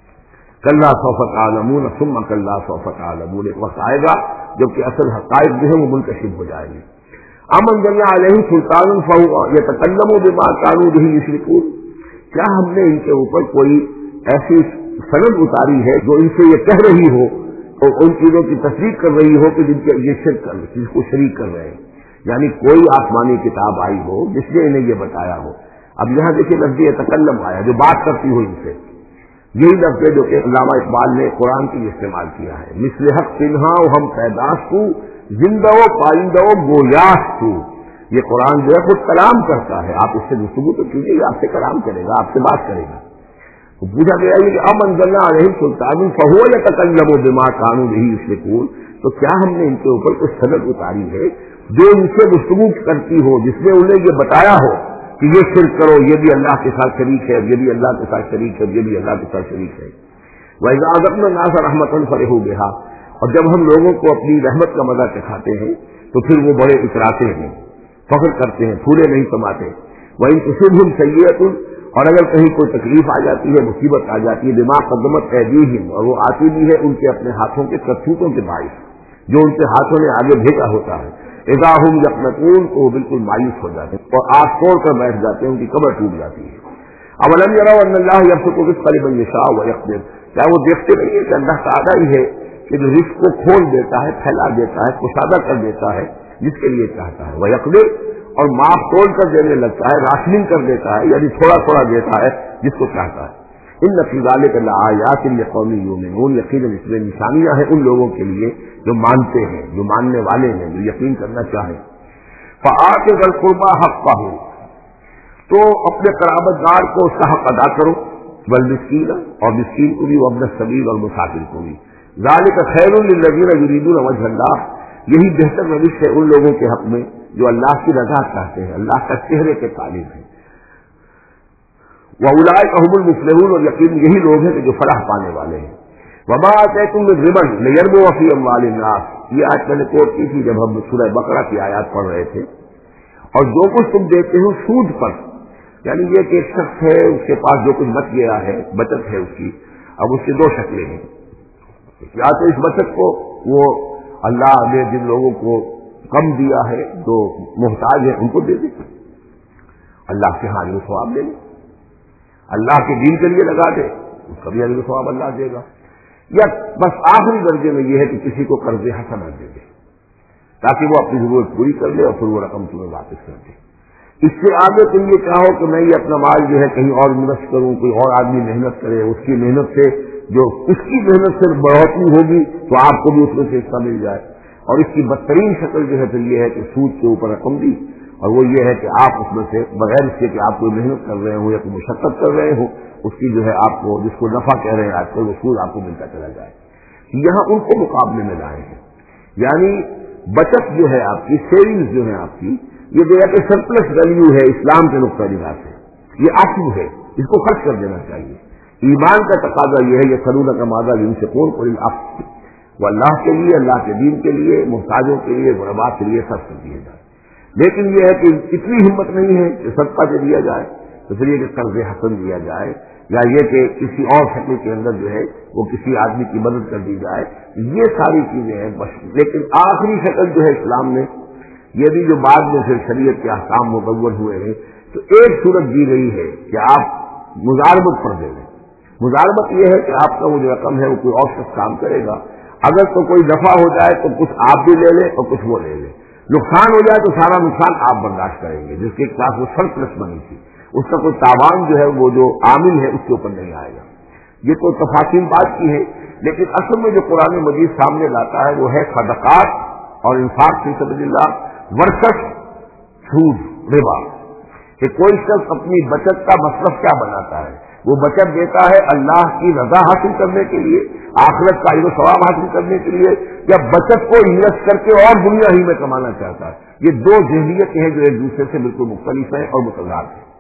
ہے۔ کلا سوف تعلمون ثم کلا سوف تعلمون، ایک وقت آئے گا جبکہ اصل حقائق جو ہے وہ منکشف ہو جائیں گے۔ ام انزلنا علیہ سلطان فهو یتکلم بما كانوا به یشرکون، کیا ہم نے ان کے اوپر کوئی ایسی سند اتاری ہے جو ان سے یہ کہہ رہی ہو اور ان چیزوں کی تصدیق کر رہی ہو کہ جن کے یہ شرک کر جس کو شریک کر رہے ہیں، یعنی کوئی آسمانی کتاب آئی ہو جس نے انہیں یہ بتایا ہو۔ اب یہاں دیکھیے لفظ تکلم آیا جو بات کرتی ہو ان سے، یہی لفظ ہے جو کہ علامہ اقبال نے قرآن کے لیے استعمال کیا ہے، مثل حق پنہا ہم پیداش تو زندہ و پائندہ و گویاش تو، یہ قرآن جو ہے خود کلام کرتا ہے، آپ اس سے گفتگو تو کیجیے، یہ آپ سے کلام کرے گا، آپ سے بات کرے گا۔ تو پوچھا گیا ہے کہ ام انزلنا علیہ سلطان فهو یتکلم بما كانوا به یشرکون، تو کیا ہم نے ان کے اوپر کوئی سند اتاری ہے جو ان سے گفتگو کرتی ہو، جس نے انہیں یہ بتایا ہو کہ یہ شرک کرو، یہ بھی اللہ کے ساتھ شریک ہے، یہ بھی اللہ کے ساتھ شریک ہے، یہ بھی اللہ کے ساتھ شریک ہے۔ وَإِذَا أَذَقْنَا النَّاسَ رَحْمَةً فَرِحُوا بِهَا، اور جب ہم لوگوں کو اپنی رحمت کا مزہ چکھاتے ہیں تو پھر وہ بڑے اتراتے ہیں، فخر کرتے ہیں، پھولے نہیں سماتے۔ وَإِن تُصِبْهُمْ سَيِّئَةٌ، اور اگر کہیں کوئی تکلیف آ جاتی ہے، مصیبت آ جاتی ہے، بما قدمت ایدیہم، اور وہ آتی بھی ہے ان کے اپنے ہاتھوں کے کرتوتوں کے باعث، جو ان کے ہاتھوں نے آگے بھیجا ہوتا ہے، اذا ہم یقنطون، تو وہ بالکل مایوس ہو جاتے ہیں اور آنکھ توڑ کر بیٹھ جاتے ہیں، ان کی کمر ٹوٹ جاتی ہے۔ اولم یروا ان اللہ یبسط الرزق لمن یشاء ویقدر، کیا وہ دیکھتے نہیں ہیں کہ اللہ تعالیٰ ہی ہے کہ جو رزق کو کھول دیتا ہے، پھیلا دیتا ہے، کشادہ کر دیتا ہے جس کے لیے چاہتا ہے، ویقدر، اور معاف توڑ کر دینے لگتا ہے، راشننگ کر دیتا ہے، یعنی تھوڑا تھوڑا دیتا ہے جس کو چاہتا ہے۔ ان فی ذلک لآیات لقوم یؤمنون، یقیناً اس میں نشانیاں ہیں ان لوگوں کے لیے جو مانتے ہیں، جو ماننے والے ہیں، جو یقین کرنا چاہیں۔ فآت ذی القربى حقہ، تو اپنے قرابت دار کو اس کا حق ادا کرو، والمسکین، اور مسکین کو بھی، وابن السبیل، اور مسافر کو بھی۔ ذالک خیر للذین یریدون وجہ اللہ، یہی بہتر روش ہے ان لوگوں کے حق میں جو اللہ کی رضا چاہتے ہیں، اللہ کا چہرے کے طالب ہیں۔ وَأُولَٰئِکَ هُمُ الْمُفْلِحُونَ، اور یقین یہی لوگ ہیں کہ جو فلاح پانے والے ہیں۔ وَمَا آتَیتُم مِّن رِّبًا لِّيَرْبُوَ فِي أَمْوَالِ النَّاسِ، یہ آج میں نے کوٹ کی تھی جب ہم سورہ بقرہ کی آیات پڑھ رہے تھے۔ اور جو کچھ تم دیتے ہو سود پر، یعنی یہ کہ ایک شخص ہے اس کے پاس جو کچھ بچ گیا ہے، بچت ہے اس کی، اب اس کی دو شکلیں ہیں، یا تو اس بچت کو وہ اللہ نے جن لوگوں کو کم دیا ہے جو محتاج ہے ان کو دے دے، اللہ کے ہاں وہ ثواب دے لے، اللہ کے دین کے لیے لگا دے، اس کا بھی اجر و ثواب اللہ دے گا، یا بس آخری درجے میں یہ ہے کہ کسی کو قرض حسنہ دے دے تاکہ وہ اپنی ضرورت پوری کر لے اور پھر وہ رقم تمہیں واپس کر دے۔ اس سے آگے تم یہ چاہو کہ میں یہ اپنا مال جو ہے کہیں اور انویسٹ کروں، کوئی اور آدمی محنت کرے، اس کی محنت سے جو اس کی محنت سے بڑھوتری ہوگی تو آپ کو بھی اس میں سے حصہ مل جائے۔ اور اس کی بدترین شکل جو ہے پھر یہ ہے کہ سود کے اوپر رقم دی، اور وہ یہ ہے کہ آپ اس میں سے بغیر اس کے کہ آپ کوئی محنت کر رہے ہوں یا کوئی مشقت کر رہے ہوں، اس کی جو ہے آپ کو جس کو نفع کہہ رہے ہیں آج کل وہ سود آپ کو ملتا چلا جائے۔ یہاں ان کو مقابلے میں لائے ہیں، یعنی بچت جو ہے آپ کی، سیونگز جو ہے آپ کی، یہ جو ہے کہ سرپلس ویلیو ہے اسلام کے نقطہ نگاہ سے، یہ اصل ہے، इसको खर्च कर देना चाहिए। ईमान का तकाजा यह है, ये सलूना का मादा युनफिकून कुल अफ, वो अल्लाह के लिए, अल्लाह के दीन के लिए, मुहताजों के लिए, गुरबा के लिए खर्च कर दिया जाए। लेकिन यह है कि इतनी हिम्मत नहीं है कि सदका दे दिया जाए, तो फिर ये कि कर्ज हसन दिया जाए, या ये कि किसी और शक्ल के अंदर जो है वो किसी आदमी की मदद कर दी जाए, ये सारी चीजें हैं बस। लेकिन आखिरी शक्ल जो है इस्लाम ने, ये भी जो बाद में फिर शरीयत के अहकाम मुकव्वल हुए हैं, तो एक सूरत दी गई है कि आप मुजारबत पर दे दें। मुजारबत यह है कि आपका वो जो रकम है वो कोई और शख्स काम करेगा, अगर तो कोई दफा हो जाए तो कुछ आप भी ले लें और कुछ वो ले लें, नुकसान हो जाए तो सारा नुकसान आप बर्दाश्त करेंगे, जिसके पास वो सरप्लस बनी थी उसका कोई तावान जो है वो जो आमिल है उसके ऊपर नहीं आएगा। ये तो तफासिल बात की है, लेकिन असल में जो कुरान मजीद सामने लाता है वो है सदकात और इंफाक फी सबिलिल्लाह वर्सेस सूद रिबा, कि कोई शख्स अपनी बचत का मसरफ क्या बनाता है, वो बचत देता है अल्लाह की रजा हासिल करने के लिए, आखिरत का इल्म सवाब हासिल करने के लिए, या बचत को इन्वेस्ट करके और दुनिया ही में कमाना चाहता है। ये दो ज़हनियतें हैं जो एक दूसरे से बिल्कुल मुख्तलिफ हैं और मुतज़ाद हैं।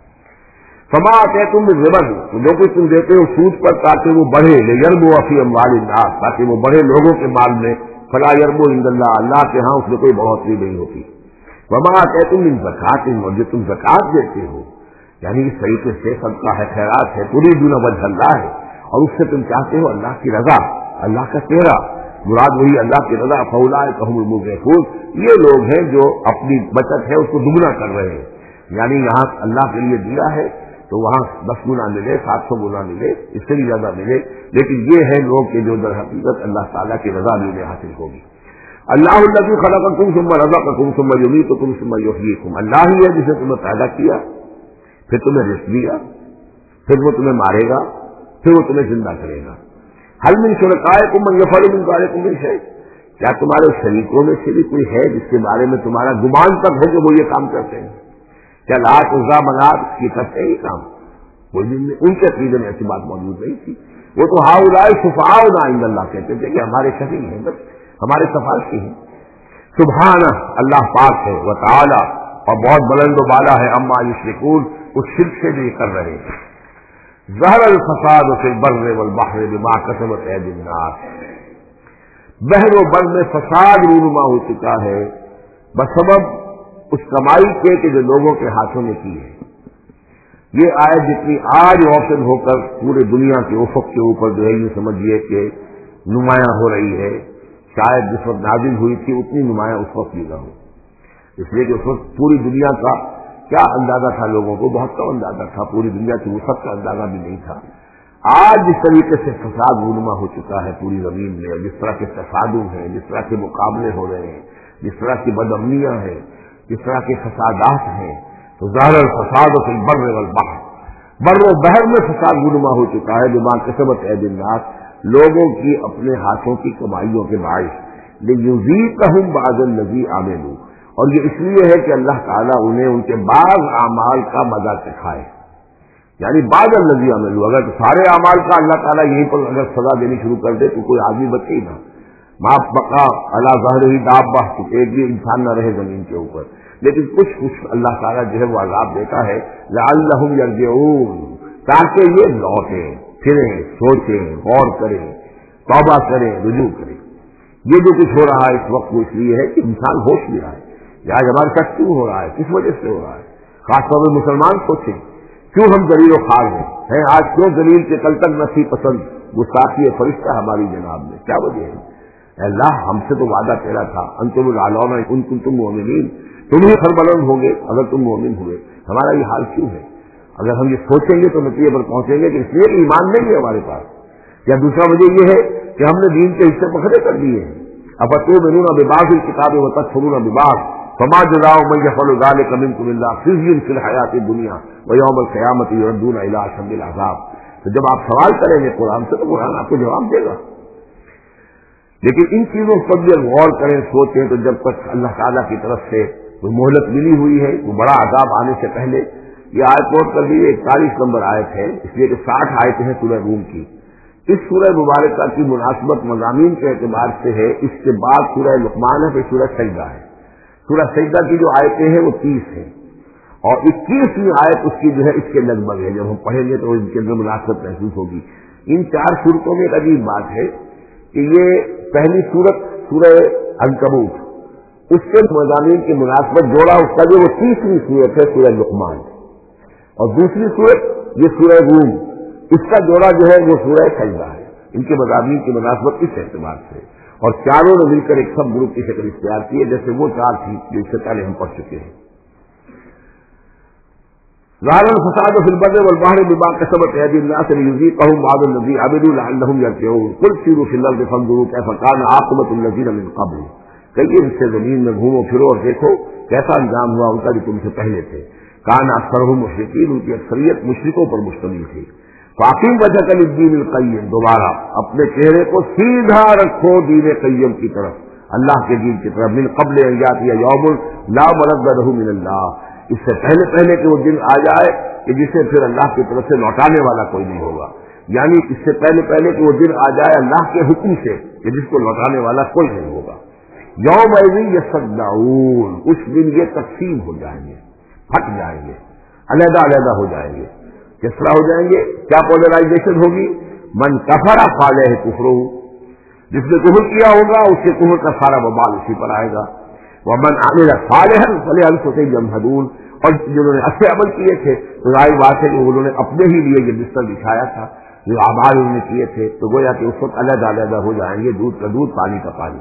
फमा आते तुम रिबन, जो कुछ तुम देते हो सूद पर ताकि वो बढ़े, ले यरबो अफी अम्वाल नास, ताकि वो बढ़े लोगों के माल में, फला यरबो इंदल्लाह, अल्लाह के यहाँ उसमें कोई बढ़ोतरी नहीं होती। फमा आते तुम इन ज़कात, और जो तुम ज़कात देते हो यानी इस तरीके से सबका है, खैरात है, पूरी दुनिया वजह अल्लाह है, और उससे तुम चाहते हो अल्लाह की रजा, अल्लाह का चेहरा, मुराद वही अल्लाह की रजा, फौलाए कहूल मुगफूल, ये लोग हैं जो अपनी बचत है उसको दुगना कर रहे हैं। यानी यहाँ अल्लाह के लिए दिया है तो वहां दस गुना मिले, सात सौ गुना मिले, इससे भी ज्यादा मिले, लेकिन ये है लोग के जो दर हकीकत अल्लाह ताला की रजा भी उन्हें हासिल होगी। अल्लाह अल्लज़ी खलक़कुम सुम्मा रज़क़कुम सुम्मा युमीतुकुम सुम्मा युहयीकुम, अल्लाह ही है जिसने तुम्हें पैदा किया, फिर तुम्हें रिस्क दिया, फिर वो तुम्हें मारेगा, फिर वो तुम्हें जिंदा करेगा। हल मिन शुरकाइकुम मन यफ़अलु मिन ज़ालिकुम मिन शै, क्या तुम्हारे शरीकों में से भी कोई है जिसके बारे में तुम्हारा गुमान तक हो कि वो ये काम करते हैं? क्या लात उज़्ज़ा मनात की करते हैं ये काम? कोई दिन में उनके अक़ीदे में ऐसी बात मौजूद नहीं थी। वो तो हाउलाए शुफ़ाउना इंदल्लाह कहते थे कि हमारे शफी हैं, बस हमारे सिफारिशी हैं। सुब्हाना, अल्लाह पाक है, व तआला, और बहुत बुलंद व बाला है, अम्मा युश्रिकून, उस शिर्क से जो ये कर रहे हैं। ज़हरल फसाद फिल बर्रि वल बहरि बिमा कसबत ऐदिन नास, बहर व बर में फसाद रूनुमा हो चुका है बसबब उस कमाई के कि जो लोगों के हाथों में की है। ये आयत जितनी आज रोशन होकर पूरे दुनिया के उफक के ऊपर जो है ये समझिए कि नुमायां हो रही है, शायद जिस वक्त नाजिल हुई थी उतनी नुमायां उस वक्त भी न हो, इसलिए कि उस वक्त पूरी दुनिया का क्या अंदाजा था लोगों को, बहुत कम अंदाजा था, पूरी दुनिया की वसत का अंदाजा भी नहीं था। आज जिस तरीके से फसाद रूनुमा हो चुका है पूरी जमीन में, जिस तरह के तसादुम हैं, जिस तरह के मुकाबले हो रहे हैं, जिस तरह की बदअमनियां हैं, जिस तरह के फसादात हैं, तो ज़ाहिर फसाद फिल बर्र वल बहर, बर्र बहर में फसाद रूनुमा हो चुका है बिमा कसबत ऐदिन नास, लोगों की अपने हाथों की कमाइयों के बाइस, लियुज़ीक़हुम बअदल लज़ी आमिलू, और ये इसलिए है कि अल्लाह ताला उन्हें उनके बाज़ आमाल का मजा चखाए। यानी बादल लजी अमल, अगर सारे अमाल का अल्लाह ताला यहीं पर अगर सजा देनी शुरू कर दे तो कोई आदमी बचे ही ना, माफ बका अला ज़हर ही दाब्बा, एक भी इंसान न रहे जमीन के ऊपर। लेकिन कुछ कुछ अल्लाह ताला जो है वो अज़ाब देता है, लअल्लहुम यरजिऊन, ताकि ये लौटें, फिरें, सोचें, गौर करें, तौबा करें, रुजू करें। ये जो कुछ हो रहा है इस वक्त वो इसलिए है कि इंसान होश में आए, आज हमारे साथ क्यों हो रहा है, किस वजह से हो रहा है। खासतौर पर मुसलमान सोचें क्यों हम जलील व खार हैं, हैं आज क्यों जलील के कल तक न थी पसंद गुस्ताखी फरिश्ता हमारी जनाब में, क्या वजह है। अल्लाह हमसे तो वादा तेरा था, अंतुमुल आलौना उन कुंतुम मोमिनीन, तुम ही सरबलंद होंगे अगर तुम मोमिन हुए, हमारा ये हाल क्यों है। अगर हम ये सोचेंगे तो नतीजे पर पहुंचेंगे कि इसलिए ईमान नहीं है हमारे पास, या दूसरा वजह यह है कि हमने दीन के हिस्से पकड़े कर दिए हैं। अब तो मिनूना बिबाज़िल किताबें व तकफुरूना बिबाज़ फमा जज़ाउ मन यफ़अलु ज़ालिका मिनकुम इल्ला ख़िज़्युन फ़िल हयातिद दुनिया व यौमल क़ियामति युरद्दूना इला अशद्दिल अज़ाब। तो जब आप सवाल करेंगे कुरान से तो कुरान आपको जवाब देगा, लेकिन इन चीजों पर भी गौर करें, सोचें, तो जब तक अल्लाह ताला की तरफ से कोई मोहलत मिली हुई है, वो बड़ा अज़ाब आने से पहले ये आयत नोट कर लीजिए, इकतालीस नंबर आयत है, इसलिए कि साठ आयतें हैं सूरह रूम की। इस सूरह मुबारका की मुनासिबत मज़ामीन के एतबार से है, इसके बाद सूरह लुक़मान है, फिर सूरह सजदा है। सूरह सजदा की जो आयतें हैं वो तीस हैं, اور اکیسویں آیت اس کی جو ہے اس کے لگ بھگ ہے، جب ہم پڑھیں گے تو ان کے اندر مناسبت محسوس ہوگی۔ ان چار صورتوں میں ایک عجیب بات ہے کہ یہ پہلی صورت سورہ عنکبوت، اس کے مضامین کی مناسبت جوڑا اس کا جو وہ تیسری صورت ہے سورہ لقمان، اور دوسری صورت یہ سورہ روم، اس کا جوڑا جو ہے وہ سورہ سجدہ ہے۔ ان کے مضامین کی مناسبت اس اعتبار سے، اور چاروں نے مل کر ایک سب گروپ کی شکل اختیار کی ہے، جیسے وہ چار تھی جو اس سے پہلے ہم پڑھ چکے ہیں۔ ظاہر الفساد فی البر والبحر بما کسبت ایدی الناس لیذیقہم بعض الذی عملوا لعلہم یرجعون قل سیروا فی الارض فانظروا کیف کان عاقبۃ الذین من قبل، کہیے اس سے زمین میں گھومو پھرو اور دیکھو کیسا انجام ہوا ان کا جو تم سے پہلے تھے۔ کان اکثرہم مشرکین، ان کی اکثریت مشرکوں پر مشتمل تھی۔ فاقم وجہک للدین القیم، دوبارہ اپنے چہرے کو سیدھا رکھو دین قیم کی طرف، اللہ کے دین کی طرف، من قبل ان یاتی یوم لا مرد لہ من اللہ، اس سے پہلے پہلے کہ وہ دن آ جائے کہ جسے پھر اللہ کی طرف سے لوٹانے والا کوئی نہیں ہوگا، یعنی اس سے پہلے پہلے کہ وہ دن آ جائے اللہ کے حکم سے کہ جس کو لوٹانے والا کوئی نہیں ہوگا۔ یومئذ یصدعون، اس دن یہ تقسیم ہو جائیں گے، پھٹ جائیں گے، علیحدہ علیحدہ ہو جائیں گے۔ کس طرح ہو جائیں گے؟ کیا پولرائزیشن ہوگی؟ من کفر فعلیہ کفرہ، جس نے کفر کیا ہوگا اس کے کفر کا سارا وبال اسی پر آئے گا۔ ومن عمل صالحا فلانفسہم یمہدون، اور جنہوں نے اچھے عمل کیے تھے تو ظاہر بات ہے کہ انہوں نے اپنے ہی لیے یہ بستر بچھایا تھا، جو اعمال انہوں نے کیے تھے، تو گویا کہ اس وقت علیحدہ علیحدہ ہو جائیں گے، دودھ کا دودھ پانی کا پانی۔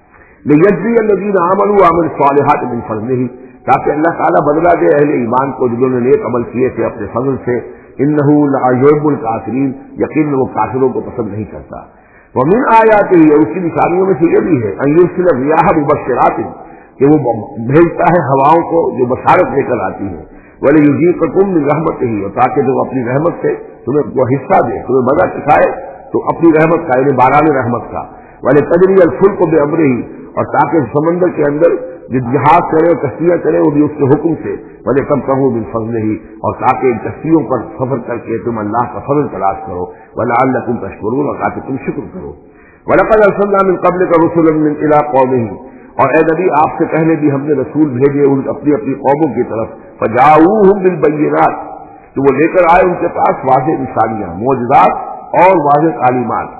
لیجزی الذین آمنوا وعملوا الصالحات من فضلہ، تاکہ اللہ تعالیٰ بدلہ دے اہل ایمان کو جنہوں نے نیک عمل کیے تھے اپنے فضل سے۔ انہ لا یحب الکافرین، یقیناً وہ کافروں کو پسند نہیں کرتا۔ ومن آیاتہ، اور اس کی نشانیوں میں سے یہ بھی ہے ان یرسل الریاح مبشرات، کہ وہ بھیجتا ہے ہواؤں کو جو بشارت لے کر آتی ہیں، ولیذیقکم من رحمتہ، اور تاکہ جو اپنی رحمت سے تمہیں وہ حصہ دے، تمہیں مزہ چکھائے تو اپنی رحمت کا، یعنی باران رحمت کا۔ ولتجری الفلک بامرہ، اور تاکہ سمندر کے اندر جو جہاز کرے اور کشتیاں کرے وہ بھی اس کے حکم سے، ولتبتغوا من فضلہ، اور تاکہ ان کشتیوں پر سفر کر کے تم اللہ کا فضل تلاش کرو، ولعلکم تشکرون، اور تاکہ تم شکر کرو۔ ولقد ارسلنا من قبلک رسلا من الی قومہم، اور اے نبی آپ سے پہلے بھی ہم نے رسول بھیجے ان اپنی اپنی قوموں کی طرف، فجاؤوہم بالبینات، تو وہ لے کر آئے ان کے پاس واضح نشانیاں، معجزات اور واضح تعلیمات۔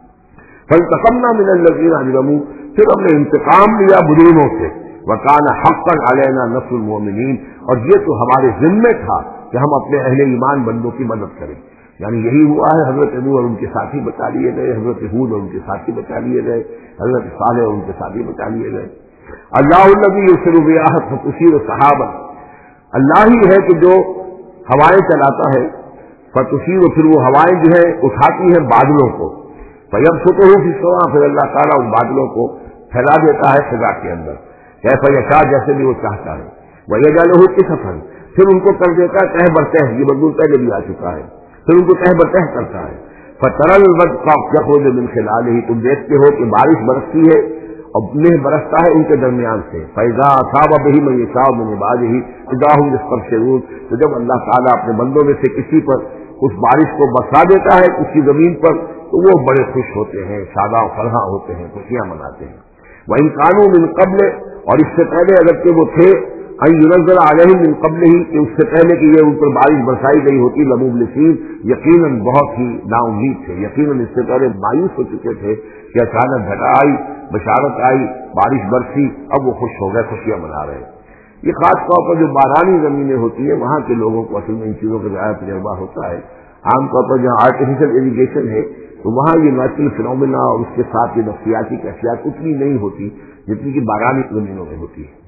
فانتقمنا من الذین اجرموا، پھر ہم نے انتقام لیا مجرموں سے، وکان حقا علینا نصر المؤمنین، اور یہ تو ہمارے ذمے تھا کہ ہم اپنے اہل ایمان بندوں کی مدد کریں۔ یعنی یہی ہوا ہے، حضرت نوح اور ان کے ساتھی بچا لیے گئے، حضرت ہود اور ان کے ساتھی بچا لیے گئے، حضرت صالح اور ان کے ساتھی بچا لیے گئے۔ اللہ الذی یرسل الریاح فتثیر سحابا، اللہ ہی ہے کہ جو ہوائیں چلاتا ہے، فتثیر، پھر وہ ہوائیں جو ہے اٹھاتی ہیں بادلوں کو، فیبسطہ فی السماء، پھر اللہ تعالیٰ ان بادلوں کو پھیلا دیتا ہے فضا کے اندر، کیف یشاء، جیسے بھی وہ چاہتا ہے، ویجعلہ کسفا، پھر ان کو کر دیتا ہے تہ برتہ، یہ مضمون پہلے بھی آ چکا ہے، پھر ان کو تہ برتہ کرتا ہے۔ فترى الودق يخرج من خلاله، تم دیکھتے ہو کہ بارش برستی ہے اور مہ برستا ہے ان کے درمیان سے، فإذا أصاب به من يشاء من عباده إذا هم يستبشرون، تو جب اللہ تعالیٰ اپنے بندوں میں سے کسی پر اس بارش کو برسا دیتا ہے اس کی زمین پر، تو وہ بڑے خوش ہوتے ہیں، شاداں فرحاں ہوتے ہیں، خوشیاں مناتے ہیں۔ وإن كانوا من قبل، اور اس سے پہلے اگر کہ وہ تھے، ان ينزل عليهم من قبل ہی، کہ اس سے پہلے کہ یہ ان پر بارش برسائی گئی ہوتی، لمبلسین، یقیناً بہت ہی نا امید تھے، یقیناً اس سے پہلے مایوس ہو چکے تھے کہ اچانک گھٹا آئی، بشارت آئی، بارش برسی، اب وہ خوش ہو گئے، خوشیاں منا رہے۔ یہ خاص طور پر جو بارانی زمینیں ہوتی ہیں وہاں کے لوگوں کو اصل میں ان چیزوں کا زیادہ تجربہ ہوتا ہے۔ عام طور پر جہاں آرٹیفیشل اریگیشن ہے تو وہاں یہ نیچرل فینومینا اور اس کے ساتھ یہ نفسیاتی کیفیات اتنی نہیں ہوتی جتنی کہ بارانی زمینوں میں ہوتی ہے۔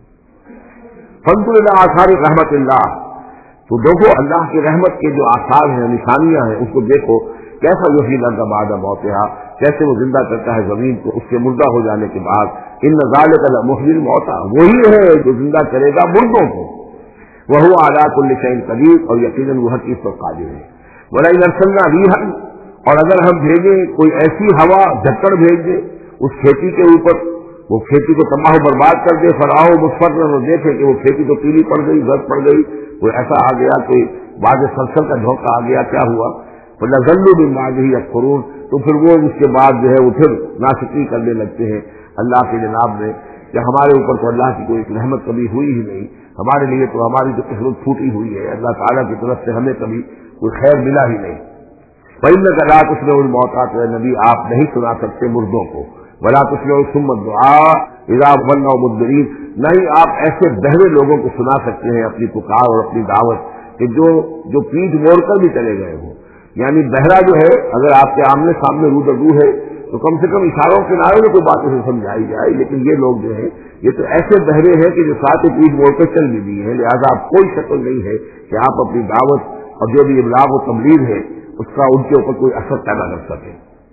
فانظر الی آثار رحمت اللہ، تو دیکھو اللہ کی رحمت کے جو آثار ہیں، نشانیاں ہیں، اس کو دیکھو، کیسا یحیی الارض بعد موتہا، کیسے وہ زندہ کرتا ہے زمین کو اس کے مردہ ہو جانے کے بعد۔ ان ذالک لمحیی الموتیٰ، وہی ہے جو زندہ کرے گا مردوں کو، وہو علی کل شیء قدیر، اور یقیناً وہ ہر چیز پر قادر ہے۔ ولئن ارسلنا ریحا، اور اگر ہم بھیجیں کوئی ایسی ہوا جھکڑ بھیج دیں اس کھیتی کے اوپر، وہ کھیتی کو تباہ و برباد کر دے، فراؤ مصفر اور دیکھے کہ وہ کھیتی تو پیلی پڑ گئی، زرد پڑ گئی، کوئی ایسا آ گیا، کوئی بعد سلسل کا دھوکہ آ گیا، کیا ہوا؟ فَلَظَلُّوا مِن بَعْدِهِ يَكْفُرُونَ، تو پھر وہ اس کے بعد جو ہے وہ پھر ناشکری کرنے لگتے ہیں اللہ کے جناب میں کہ ہمارے اوپر تو اللہ کی کوئی رحمت کبھی ہوئی ہی نہیں، ہمارے لیے تو ہماری جو قسمت پھوٹی ہوئی ہے، اللہ تعالیٰ کی طرف سے ہمیں کبھی کوئی خیر ملا ہی نہیں۔ فَإِنَّكَ لَا تُسْمِعُ الْمَوْتَىٰ، نبی آپ نہیں سنا سکتے مردوں کو، وَلَا تُسْمِعُ الصُّمَّ الدُّعَاءَ إِذَا وَلَّوْا مُدْبِرِينَ، نہیں آپ ایسے بہرے لوگوں کو سنا سکتے ہیں اپنی پکار اور اپنی دعوت کہ جو جو پیٹھ موڑ کر بھی چلے گئے ہوں۔ یعنی بہرا جو ہے اگر آپ کے آمنے سامنے رو در رو ہے تو کم سے کم اشاروں کے نعرے میں کوئی بات اسے سمجھائی جائے، لیکن یہ لوگ جو ہیں یہ تو ایسے بہرے ہیں کہ جو ساتھ پیٹھ موڑ کر چل بھی دیے ہیں، لہٰذا آپ کوئی شکل نہیں ہے کہ آپ اپنی دعوت اور جو بھی ابلاغ و تبلیغ ہے اس کا ان کے اوپر کوئی اثر پیدا کر سکے۔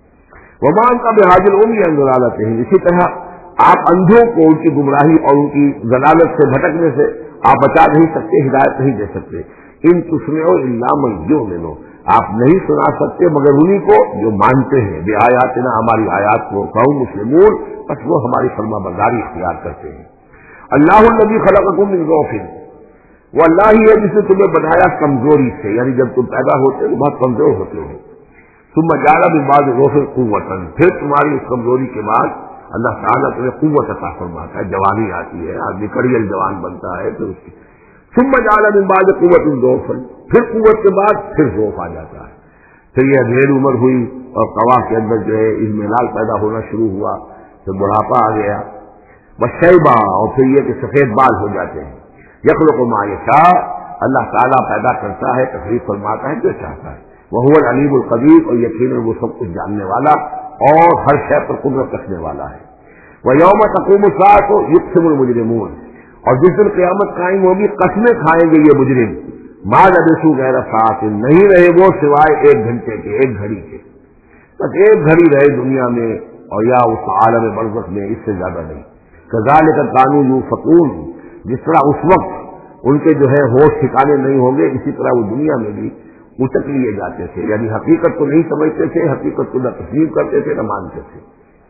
ومان کا بحاجل امی ضلالت ہے، اسی طرح آپ اندھوں کو ان کی گمراہی اور ان کی ضلالت سے بھٹکنے سے آپ بچا نہیں سکتے، ہدایت نہیں دے سکتے۔ ان تسمعوا الا من یؤمن، آپ نہیں سنا سکتے مگر انہی کو جو مانتے ہیں، بے آیاتنا، ہماری آیات کو، قوم مسلمون، بس وہ ہماری فرما برداری اختیار کرتے ہیں۔ اللہ الذی خلقکم من ضعف، وہ اللہ ہی ہے جس نے تمہیں بنایا کمزوری سے، یعنی جب تم پیدا ہوتے ہو بہت کمزور ہوتے ہو، ثم جعل من بعد ضعف قوة، پھر تمہاری اس کمزوری کے بعد اللہ تعالیٰ تمہیں قوت عطا فرماتا ہے، جوانی آتی ہے، آدمی کڑیل جوان بنتا ہے، پھر اس کی ثم جعل من بعد قوة ضعفا، پھر قوت کے بعد پھر ضعف آ جاتا ہے، پھر یہ ڈھیر عمر ہوئی اور قوا کے اندر جو ہے اضمحلال پیدا ہونا شروع ہوا، پھر بڑھاپا آ گیا، وشیبہ، اور پھر یہ کہ سفید بال ہو جاتے ہیں۔ یخلق ما یشاء، اللہ تعالیٰ پیدا کرتا ہے، تخلیق فرماتا ہے جو چاہتا ہے، وہو العلیم القدیر، اور یقیناً وہ سب کچھ جاننے والا اور ہر شے پر قدرت رکھنے والا ہے۔ وَيَوْمَ تَقُومُ السَّاعَةُ يُقْسِمُ الْمُجْرِمُونَ، اور جس دن قیامت قائم ہوگی قسمیں کھائیں گے یہ مجرم، ما لبثوا غیر ساعۃ، نہیں رہے وہ سوائے ایک گھنٹے کے، ایک گھڑی کے، بس ایک گھڑی رہے دنیا میں اور یا اس عالم برزخ میں، اس سے زیادہ نہیں۔ کذالک کانوا یؤفکون، جس طرح اس وقت ان کے جو ہے ہوش ٹھکانے نہیں ہوں گے، اسی طرح وہ دنیا میں بھی اچک لیے جاتے تھے، یعنی حقیقت کو نہیں سمجھتے تھے، حقیقت کو نہ تسلیم کرتے تھے نہ مانتے تھے۔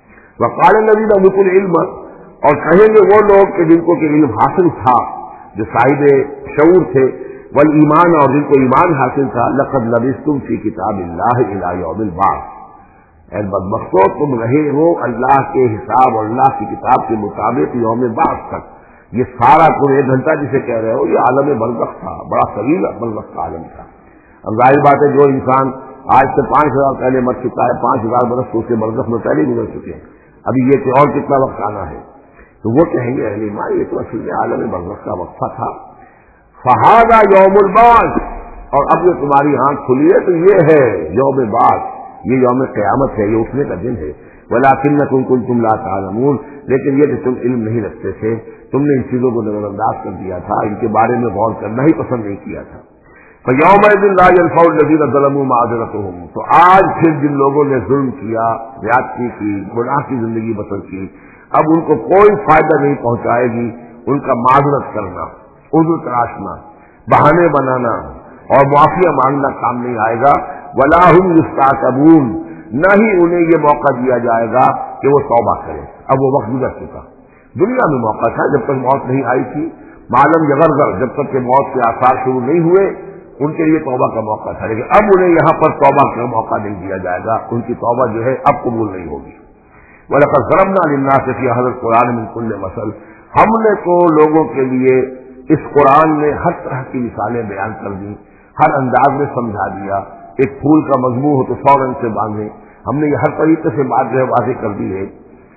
وقال الذین اوتوا العلم، اور کہیں گے وہ لوگ کہ جن کو کہ علم حاصل تھا، جو صاحب شعور تھے، والایمان، اور جن کو ایمان حاصل تھا، لقد لبثتم فی کتاب اللہ الی یوم البعث، اے بدبختو تم رہے ہو اللہ کے حساب اور اللہ کی کتاب کے مطابق یوم بعث تک۔ یہ سارا تم ایک گھنٹہ جسے کہہ رہے ہو یہ عالم برزخ تھا، بڑا طویل برزخ کا عالم تھا۔ اب ظاہر بات ہے جو انسان آج سے پانچ ہزار پہلے مر چکا ہے، پانچ ہزار برس تو اس کے برزخ میں پہلے گزر چکے ہیں، ابھی یہ کہ اور کتنا وقت آنا ہے، تو وہ کہیں گے اہل ایمان یہ تو اصل میں عالم برزخ کا وقفہ تھا۔ فہذا یوم البعث، اور اب جو تمہاری آنکھ کھلی ہے تو یہ ہے یوم بعث، یہ یوم قیامت ہے، یہ اٹھنے کا دن ہے۔ ولکنکم کنتم لا تعلمون، لیکن یہ کہ تم علم نہیں رکھتے تھے، تم نے ان چیزوں کو نظر انداز کر دیا تھا، ان کے بارے میں غور کرنا ہی پسند نہیں کیا تھا۔ فَيَوْمَئِذٍ لَا يَنفَعُ الَّذِينَ ظَلَمُوا مَعْذِرَتُهُمْ، تو آج پھر جن لوگوں نے ظلم کیا، زیادتی کی، گناہ کی زندگی بسر کی، اب ان کو کوئی فائدہ نہیں پہنچائے گی ان کا معذرت کرنا، عذر تراشنا، بہانے بنانا اور معافیہ مانگنا کام نہیں آئے گا۔ وَلَا هُمْ يُسْتَعْتَبُونَ، نہ ہی انہیں یہ موقع دیا جائے گا کہ وہ توبہ کریں، اب وہ وقت گزر چکا۔ دنیا میں موقع تھا جب تک موت نہیں آئی تھی، معلوم یغرغر جب تک کہ موت کے آثار شروع نہیں ہوئے ان کے لیے توبہ کا موقع تھا، لیکن اب انہیں یہاں پر توبہ کا موقع نہیں دیا جائے گا، ان کی توبہ جو ہے اب قبول نہیں ہوگی۔ وَلَقَدْ ضَرَبْنَا لِلنَّاسِ فِي هَذَا الْقُرْآنِ مِنْ كُلِّ مَثَلٍ، ہم نے تو لوگوں کے لیے اس قرآن میں ہر طرح کی مثالیں بیان کر دی، ہر انداز میں سمجھا دیا، ایک پھول کا مضمون ہو تو فوراً سے باندھے، ہم نے یہ ہر طریقے سے بات جو ہے واضح کر دی ہے۔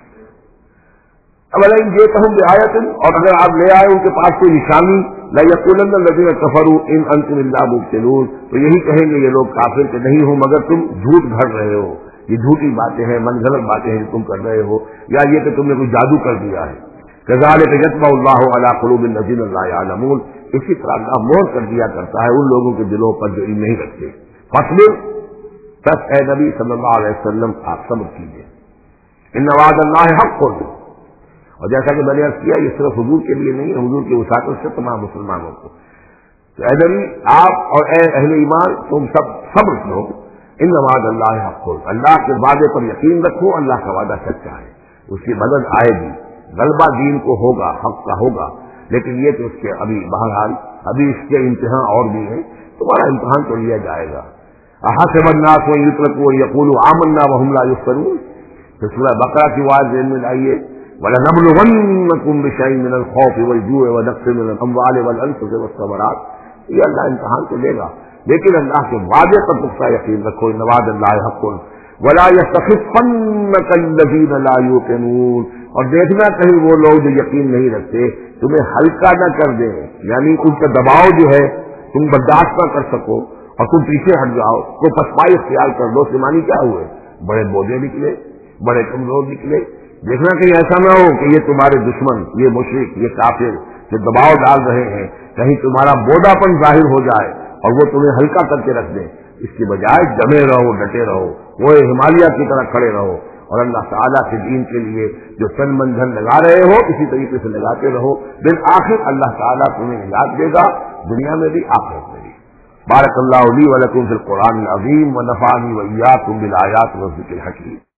اولئن جئتہم بآیۃ، اور اگر آپ لے آئے ان کے پاس کوئی نشانی، لَیَقُولَنَّ الَّذِینَ کَفَرُوا إِنْ أَنْتُمْ إِلَّا مُبْطِلُونَ، تو یہی کہیں گے یہ لوگ کافر کہ نہیں ہو مگر تم جھوٹ گھڑ رہے ہو، یہ جھوٹی باتیں ہیں، من گھڑت باتیں ہیں جو تم کر رہے ہو، یا یہ کہ تم نے کوئی جادو کر دیا ہے۔ كَذَلِكَ يَطْبَعُ اللَّهُ عَلَىٰ قُلُوبِ الَّذِينَ لَا يَعْلَمُونَ، اسی طرح اللہ مہر کر دیا کرتا ہے ان لوگوں کے دلوں پر جو علم نہیں رکھتے۔ فاصبر، بس اے نبی صلی اللہ علیہ وسلم آپ صبر کیجیے، ان وعد اللہ حق، اور جیسا کہ میں نے عرض کیا یہ صرف حضور کے لیے نہیں ہے، حضور کی وساطت سے تمام مسلمانوں کو۔ تو اے نبی آپ اور اے اہل ایمان تم سب صبر کرو، ان وعد اللہ حق، اللہ کے وعدے پر یقین رکھو، اللہ کا وعدہ سچا ہے، اس کی مدد آئے گی، غلبہ دین کو ہوگا، حق کا ہوگا، لیکن یہ کہ اس کے ابھی بہرحال ابھی اس کے امتحان اور بھی ہیں، تمہارا امتحان تو لیا جائے گا۔ احسب الناس ان یترکوا ان یقولوا آمنا وهم لا یفتنون، تو سورہ بقرہ کی آیت ذہن میں لائیے وَلَنَبْلُوَنَّكُمْ بِشَيْءٍ مِّنَ الْخَوْفِ وَالْجُوعِ وَنَقْصٍ مِّنَ الْأَمْوَالِ وَالْأَنفُسِ وَالثَّمَرَاتِ، یہ اللہ امتحان تو لے گا، لیکن اللہ کے وعدے پر پختہ یقین رکھو، ان وعد اللہ حق وَلَا يَسْتَخِفَّنَّكَ الَّذِينَ لَا يُوقِنُونَ، اور دیکھنا کہیں وہ لوگ جو یقین نہیں رکھتے تمہیں ہلکا نہ کر دیں، یعنی ان کا دباؤ جو ہے تم برداشت نہ کر سکو اور تم پیچھے ہٹ جاؤ، کوئی پسپائی اختیار کر دو، سیمانی کیا ہوئے، بڑے بوجھے نکلے، بڑے کمزور نکلے۔ دیکھنا کہیں ایسا نہ ہو کہ یہ تمہارے دشمن، یہ مشرک، یہ کافر جو دباؤ ڈال رہے ہیں، کہیں تمہارا بودا پن ظاہر ہو جائے اور وہ تمہیں ہلکا کر کے رکھ دیں، اس کی بجائے جمے رہو، ڈٹے رہو، وہ ہمالیہ کی طرح کھڑے رہو، اور اللہ تعالیٰ کے دین کے لیے جو تن من دھن لگا رہے ہو اسی طریقے سے لگاتے رہو، بالآخر اللہ تعالیٰ تمہیں نجات دے گا، دنیا میں بھی آخرت میں بھی۔ بارک اللہ لی و لکم فی القرآن العظیم و نفعنی و ایاکم بالآیات و الذکر الحکیم۔